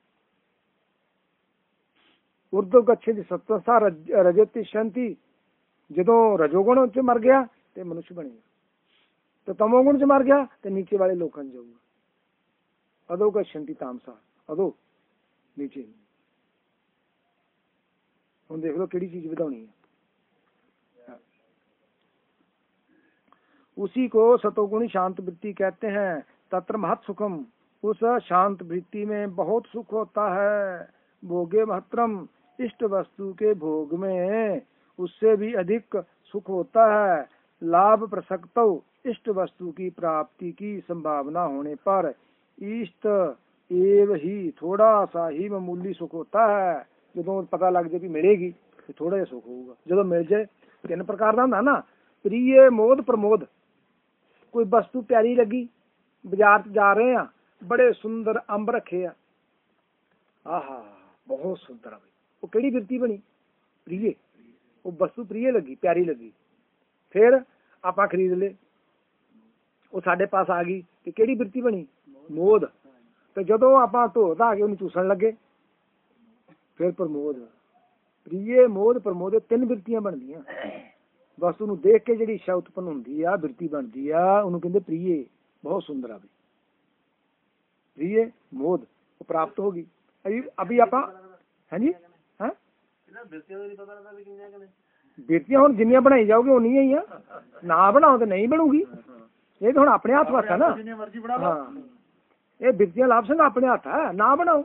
उर्दम गच्छति सत्वस्था रजत तिष्ठन्ति, जदों रजोगुण च मर गया तो मनुष्य बनेगा, तो तमोगुण च मर गया तो नीचे वाले लोकां च जाऊगा। अधो गच्छन्ति तामसा, अधो नीचे। हुण देख लो किहड़ी चीज वधाउणी है। उसी को सतोगुणी शांत वृत्ति कहते हैं। तत्र महत् सुखम, उस शांत वृत्ति में बहुत सुख होता है। भोगे महत्रम, इष्ट वस्तु के भोग में उससे भी अधिक सुख होता है। लाभ प्रसक्तो, इष्ट वस्तु की प्राप्ति की संभावना होने पर इष्ट एव ही थोड़ा सा ही मामूली सुख होता है। जो पता लग जाए कि मिलेगी तो थोड़ा जिहा सुख होगा। जो मिल जाए, 3 प्रकार का होंदा ना, प्रिय मोद प्रमोद। कोई वस्तु प्यारी लगी, बाजार जा रहे हैं, बड़े सुंदर अंब रखे आ, आहा बहुत सुंदर है, वो केड़ी वृत्ति बनी? प्रिय। वो वस्तु प्रिय लगी, प्यारी लगी, फिर आप खरीद ले, वो साडे पास आ गई तो केड़ी वृत्ति बनी? मोद। तो जदों आप ढो धा के उन्हें चूसन लगे फिर प्रमोद। प्रिय मोद प्रमोद 3 वृत्तियां बनदियां। वस्तु नूं देख के जिहड़ी इच्छा उत्पन्न हुंदी आ, वृत्ति बनदी आ, उहनूं कहंदे प्रिय, बहुत सुंदर आ। प्रिय मोद वो प्राप्त होगी। अभी आप हैं जी, हैं बिरतियां हुण जिन्नियां बनाई जाओगे उन्नियां ही आ, ना बनाओ तो नहीं बनूगी। ये तो हुण अपने हाथ वास्ता ना। जिन्हें मर्जी बना लो। हाँ, ये बिरतियां लाभ संग अपने हाथ है, ना बनाओ।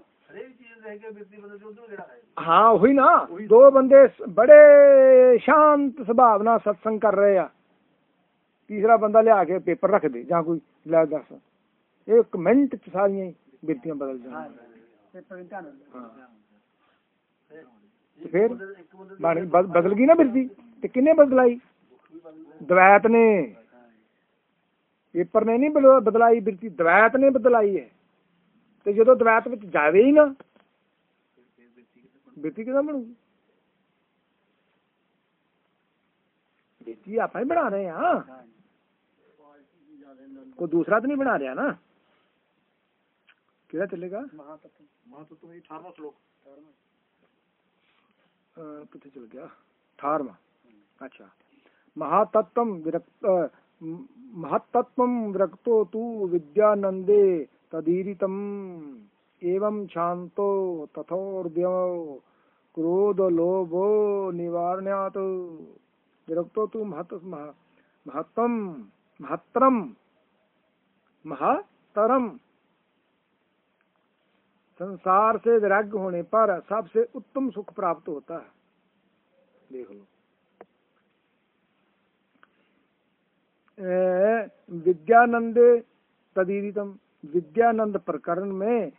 हाँ वही ना, दो बंदे बड़े शांत स्वभाव ना सत्संग कर रहे हैं, तीसरा बंदा लिया के पेपर रख दे ਜਾਂ कोई ਲੈ दस, एक मिनट च सारियां बिरतियां बदल जाए। तो फिर बदल गई ना बिरती, तो किन्ने बदलाई? द्वैत ने, पेपर ने नहीं बदलाई बिरती, द्वैत ने बदलाई है। तो जो द्वैत में जावे ही ना, बिरती किदा बनूगी? बिरती आप ही बना रहे हैं, हाँ, कोई दूसरा तो नहीं बना रहा ना। क्या चलेगा? महातत्व 18वां श्लोक कितने चल गया? 18वां। अच्छा, महातत्वम विरक्तो तू विद्यानंदे तदीरितम एवं शांतो तथोर्भ्यो क्रोध लोभो निवारण्यात् विरक्तो तू महत्तरम संसार से वैराग्य होने पर सबसे उत्तम सुख प्राप्त होता है। देख लो, विद्यानंद तदीरितम, विद्यानंद प्रकरण में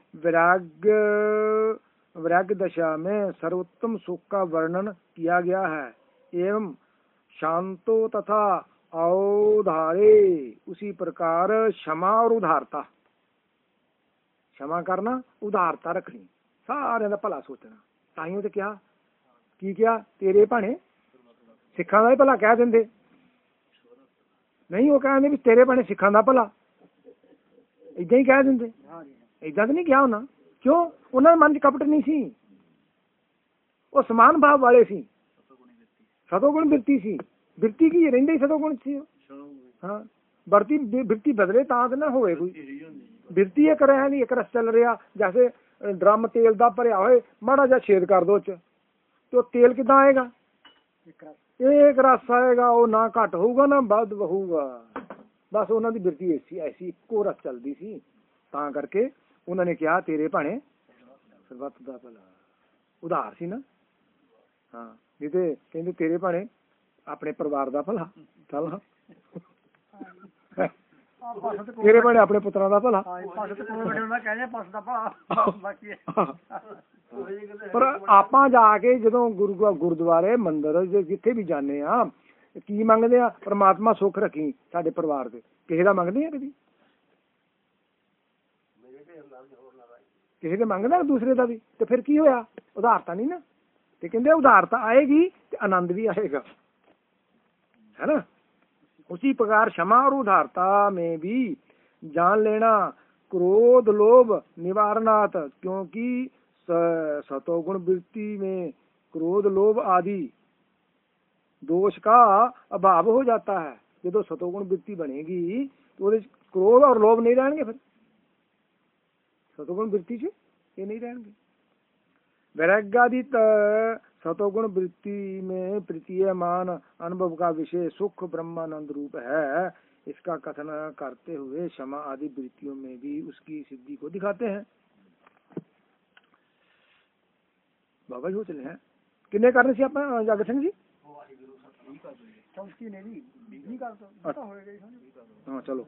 वैराग्य दशा में सर्वोत्तम सुख का वर्णन किया गया है। एवं शांतो तथा औधारे, उसी प्रकार क्षमा और उदारता, क्षमा करना, उदारता रखनी, सारे का भला सोचना। ताइयों तो क्या की क्या तेरे भाने सिखा का ही भला कह देंगे, नहीं वो कहते भी तेरे भाने सिखा का भला, इदा ही कह देंगे। इदा तो नहीं क्या होना, क्यों? उन्होंने मन च कपट नहीं सी, वो समान भाव वाले सी, सतोगुण बिरती सी, बिरती की रहिंदे ही सतोगुण सी। हाँ, बढ़ती बिरती बदले तां ना होए कोई बिरती एक रहा नहीं, एक रस चल रहा, जैसे ड्रम तेल का भरिया होए, माड़ा जा छेद कर दो च, तो तेल किदा आएगा? एक रस आएगा, वो ना घट होगा ना ਵੱਧ होगा। बस उन्होंने बिरती ऐसी ऐसी इको रस चलती सी, तां करके उन्होंने कहा तेरे भाने सर्वत दा भला, उधार सी ना। हाँ, नहीं तो कहते तेरे भाने अपने परिवार का भला, चल तेरे भाने अपने पुत्रा का भला। पर ਆਪਾਂ ਜਾ ਕੇ ਜਦੋਂ ਗੁਰਦੁਆਰੇ ਮੰਦਿਰ ਜਿੱਥੇ ਵੀ ਜਾਂਦੇ ਆ, ਕੀ ਮੰਗਦੇ ਆ? परमात्मा ਸੁੱਖ ਰੱਖੀ ਸਾਡੇ ਪਰਿਵਾਰ ਦੇ, ਕਿਸੇ ਦਾ ਮੰਗਦੇ ਆ? ਕਦੀ ਕਿਸੇ ਦੇ ਮੰਗਦਾ ਦੂਸਰੇ ਦਾ ਵੀ? ਤੇ ਫਿਰ ਕੀ ਹੋਇਆ? ਉਦਾਰਤਾ ਨਹੀਂ ਨਾ। ਤੇ ਕਹਿੰਦੇ ਉਦਾਰਤਾ आएगी ਤੇ आनंद भी आएगा, है ना। उसी प्रकार क्षमा और उदारता में भी जान लेना क्रोध लोभ निवारणात्, क्योंकि सतोगुण वृत्ति में क्रोध लोभ आदि दोष का अभाव हो जाता है। जो सतोगुण वृत्ति बनेगी तो क्रोध और लोभ नहीं रहेंगे, फिर सतोगुण वृत्ति से ये नहीं रहेंगे। वैराग्यादि सतोगुण वृत्ति में प्रतीयमान अनुभव का विषय सुख ब्रह्मानंद रूप है। इसका कथन करते हुए क्षमा आदि वृत्तियों में भी उसकी सिद्धि को दिखाते हैं। बाबा जी हो चले हैं किन्ने करने से आप जागत सिंह जी? हाँ चलो,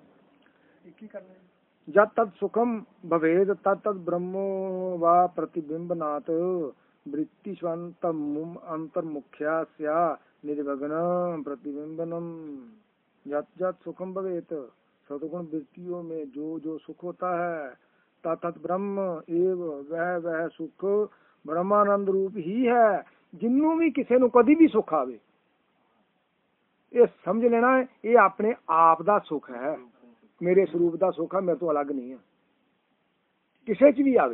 जब तत् सुखम भवेद तत् ब्रह्मो वा प्रतिबिंबनात् वृत्ति अंतर्मुख्या निर्विघ्न प्रतिबिंबनम। जत सुखम भवेत, सतगुण वृत्तियों में जो जो सुख होता है, तत् ब्रह्म एव वह सुख ब्रह्मानंद रूप ही है। जिन्नू भी किसी नू कभी भी सुख आवे, ये समझ लेना है ये अपने आप दा सुख है, मेरे स्वरूप दा सुख है, मेरे तो अलग नहीं है। किसी च भी आवे,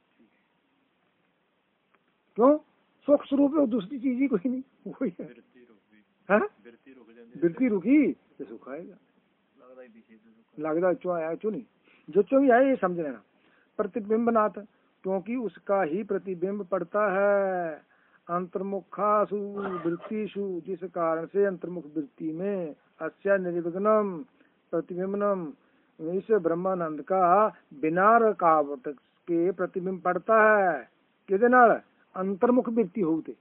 क्यों? सुख स्वरूप है, दूसरी चीज ही कोई नहीं, वही है। बिरती रुकी तो सुख आएगा, लगता चो आया चो नहीं, जो चो भी आए ये समझ लेना। प्रतिबिंबनाथ, क्योंकि उसका ही प्रतिबिंब पड़ता है। अंतर्मुखासु वृत्तिषु, जिस कारण से अंतर्मुख वृत्ति में अस्या निर्विघ्नम प्रतिबिंबनम, इस ब्रह्मानंद का बिना रुकावट के प्रतिबिंब पड़ता है। किदे नाल? अंतर्मुख वृत्ति होते,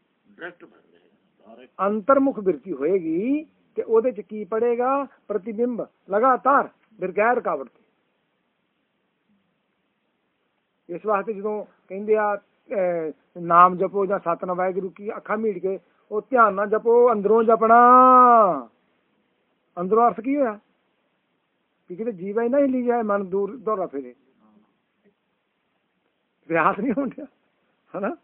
अंतर्मुख वृत्ति होएगी ते ओदे च की पड़ेगा? प्रतिबिंब लगातार बिरगैर रुकावट। इस वास्ते जो कहते आ नाम जपो या सतनाम वाहिगुरू की अखा मीट के वो ध्यान ना जपो, अंदरों जपना। अंदरों अर्थ की होया कि किते जीवा ही ना हिली जाए, मन दूर दौरा फिरे, प्रयास नहीं होता है ना।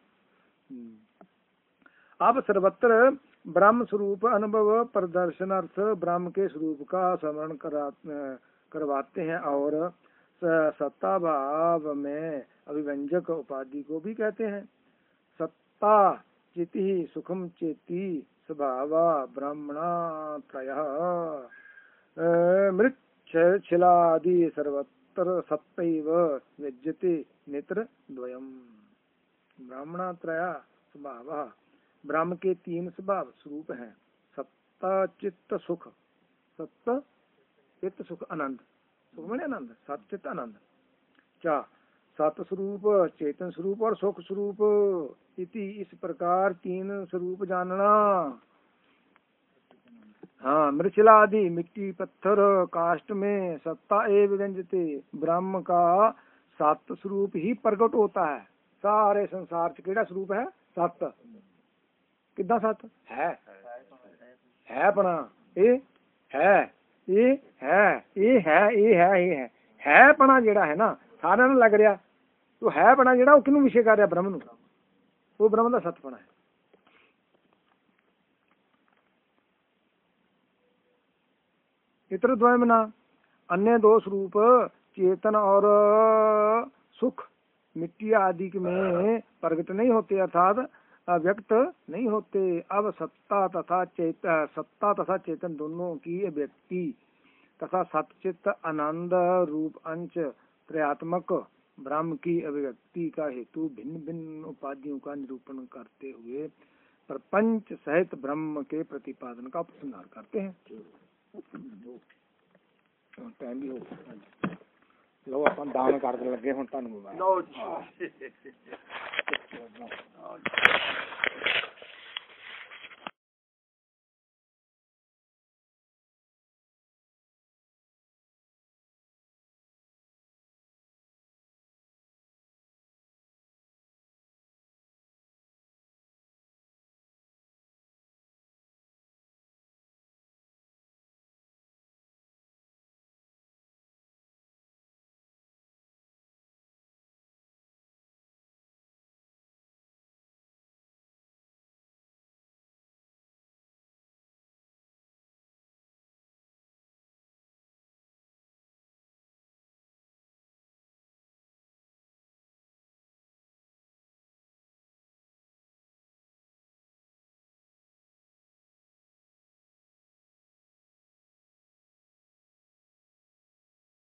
अब सर्वत्र ब्रह्म स्वरूप अनुभव प्रदर्शनार्थ ब्रह्म के स्वरूप का स्मरण करवाते हैं और सत्ता भाव में अभिव्यंजक उपाधि को भी कहते हैं। सत्ता चिति सुखम चेति स्वभाव ब्राह्मणा त्रयः मृच्छिलादि सर्वत्र सत्तैव व्यज्यते नेत्र द्वयम्। ब्राह्मणा त्रय स्वभाव, ब्रह्म के 3 स्वभाव स्वरूप हैं। सत्ता चित्त सुख, सत्ता चित्त सुख आनंद, सुख में आनंद, सत चित्त आनंद। क्या? सत स्वरूप, चेतन स्वरूप और सुख स्वरूप इति, इस प्रकार 3 स्वरूप जानना। हाँ, मृच्छिला आदि मिट्टी पत्थर काष्ठ में सत्ता एवं व्यंजते, ब्रह्म का सत स्वरूप ही प्रकट होता है। सारे संसार च केड़ा स्वरूप है? सत। किदा सत है? अपना ये है, ये है, ये है, ये है, ये है अपना जेड़ा है ना, सारे ਨੂੰ लग रहा तो है अपना जेड़ा, वो किनू विषय कर रहा? ब्रह्म नू। वो ब्रह्म का सतपना है। इतर द्वयम ना, अन्य 2 स्वरूप चेतन और सुख मिट्टी आदि में प्रकट नहीं होते, अर्थात अव्यक्त नहीं होते। अब सत्ता तथा चेतन दोनों की व्यक्ति तथा सतचित्त आनंद रूप अंश त्रयात्मक ब्रह्म की अभिव्यक्ति का हेतु भिन्न भिन्न उपाधियों का निरूपण करते हुए प्रपंच सहित ब्रह्म के प्रतिपादन का उपसंहार करते हैं। टाइम भी हो लो, अपन दान कर लगे हुण तुहानू।